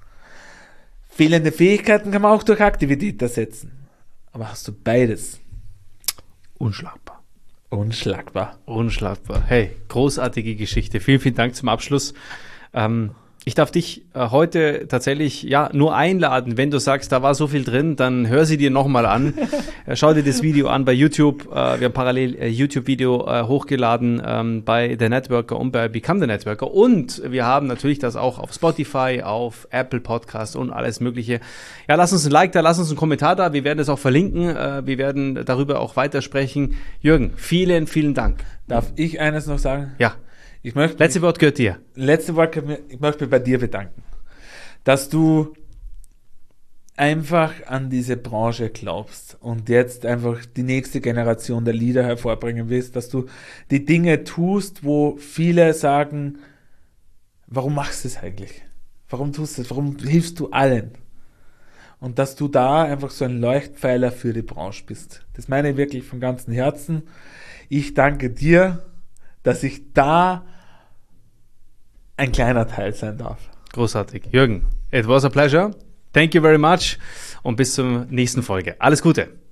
Fehlende Fähigkeiten kann man auch durch Aktivität ersetzen. Aber hast du beides? Unschlagbar. Unschlagbar. Unschlagbar. Hey, großartige Geschichte. Vielen, vielen Dank zum Abschluss. Ich darf dich heute tatsächlich nur einladen, wenn du sagst, da war so viel drin, dann hör sie dir nochmal an. Schau dir das Video an bei YouTube. Wir haben parallel YouTube-Video hochgeladen bei The Networker und bei Become the Networker. Und wir haben natürlich das auch auf Spotify, auf Apple Podcasts und alles Mögliche. Ja, lass uns ein Like da, lass uns einen Kommentar da. Wir werden das auch verlinken. Wir werden darüber auch weitersprechen. Jürgen, vielen, vielen Dank. Darf ich eines noch sagen? Ja. Letzte Wort gehört dir. Ich möchte mich bei dir bedanken, dass du einfach an diese Branche glaubst und jetzt einfach die nächste Generation der Leader hervorbringen willst, dass du die Dinge tust, wo viele sagen, warum machst du es eigentlich? Warum tust du es? Warum hilfst du allen? Und dass du da einfach so ein Leuchtpfeiler für die Branche bist. Das meine ich wirklich von ganzem Herzen. Ich danke dir, dass ich da ein kleiner Teil sein darf. Großartig. Jürgen, it was a pleasure. Thank you very much und bis zur nächsten Folge. Alles Gute.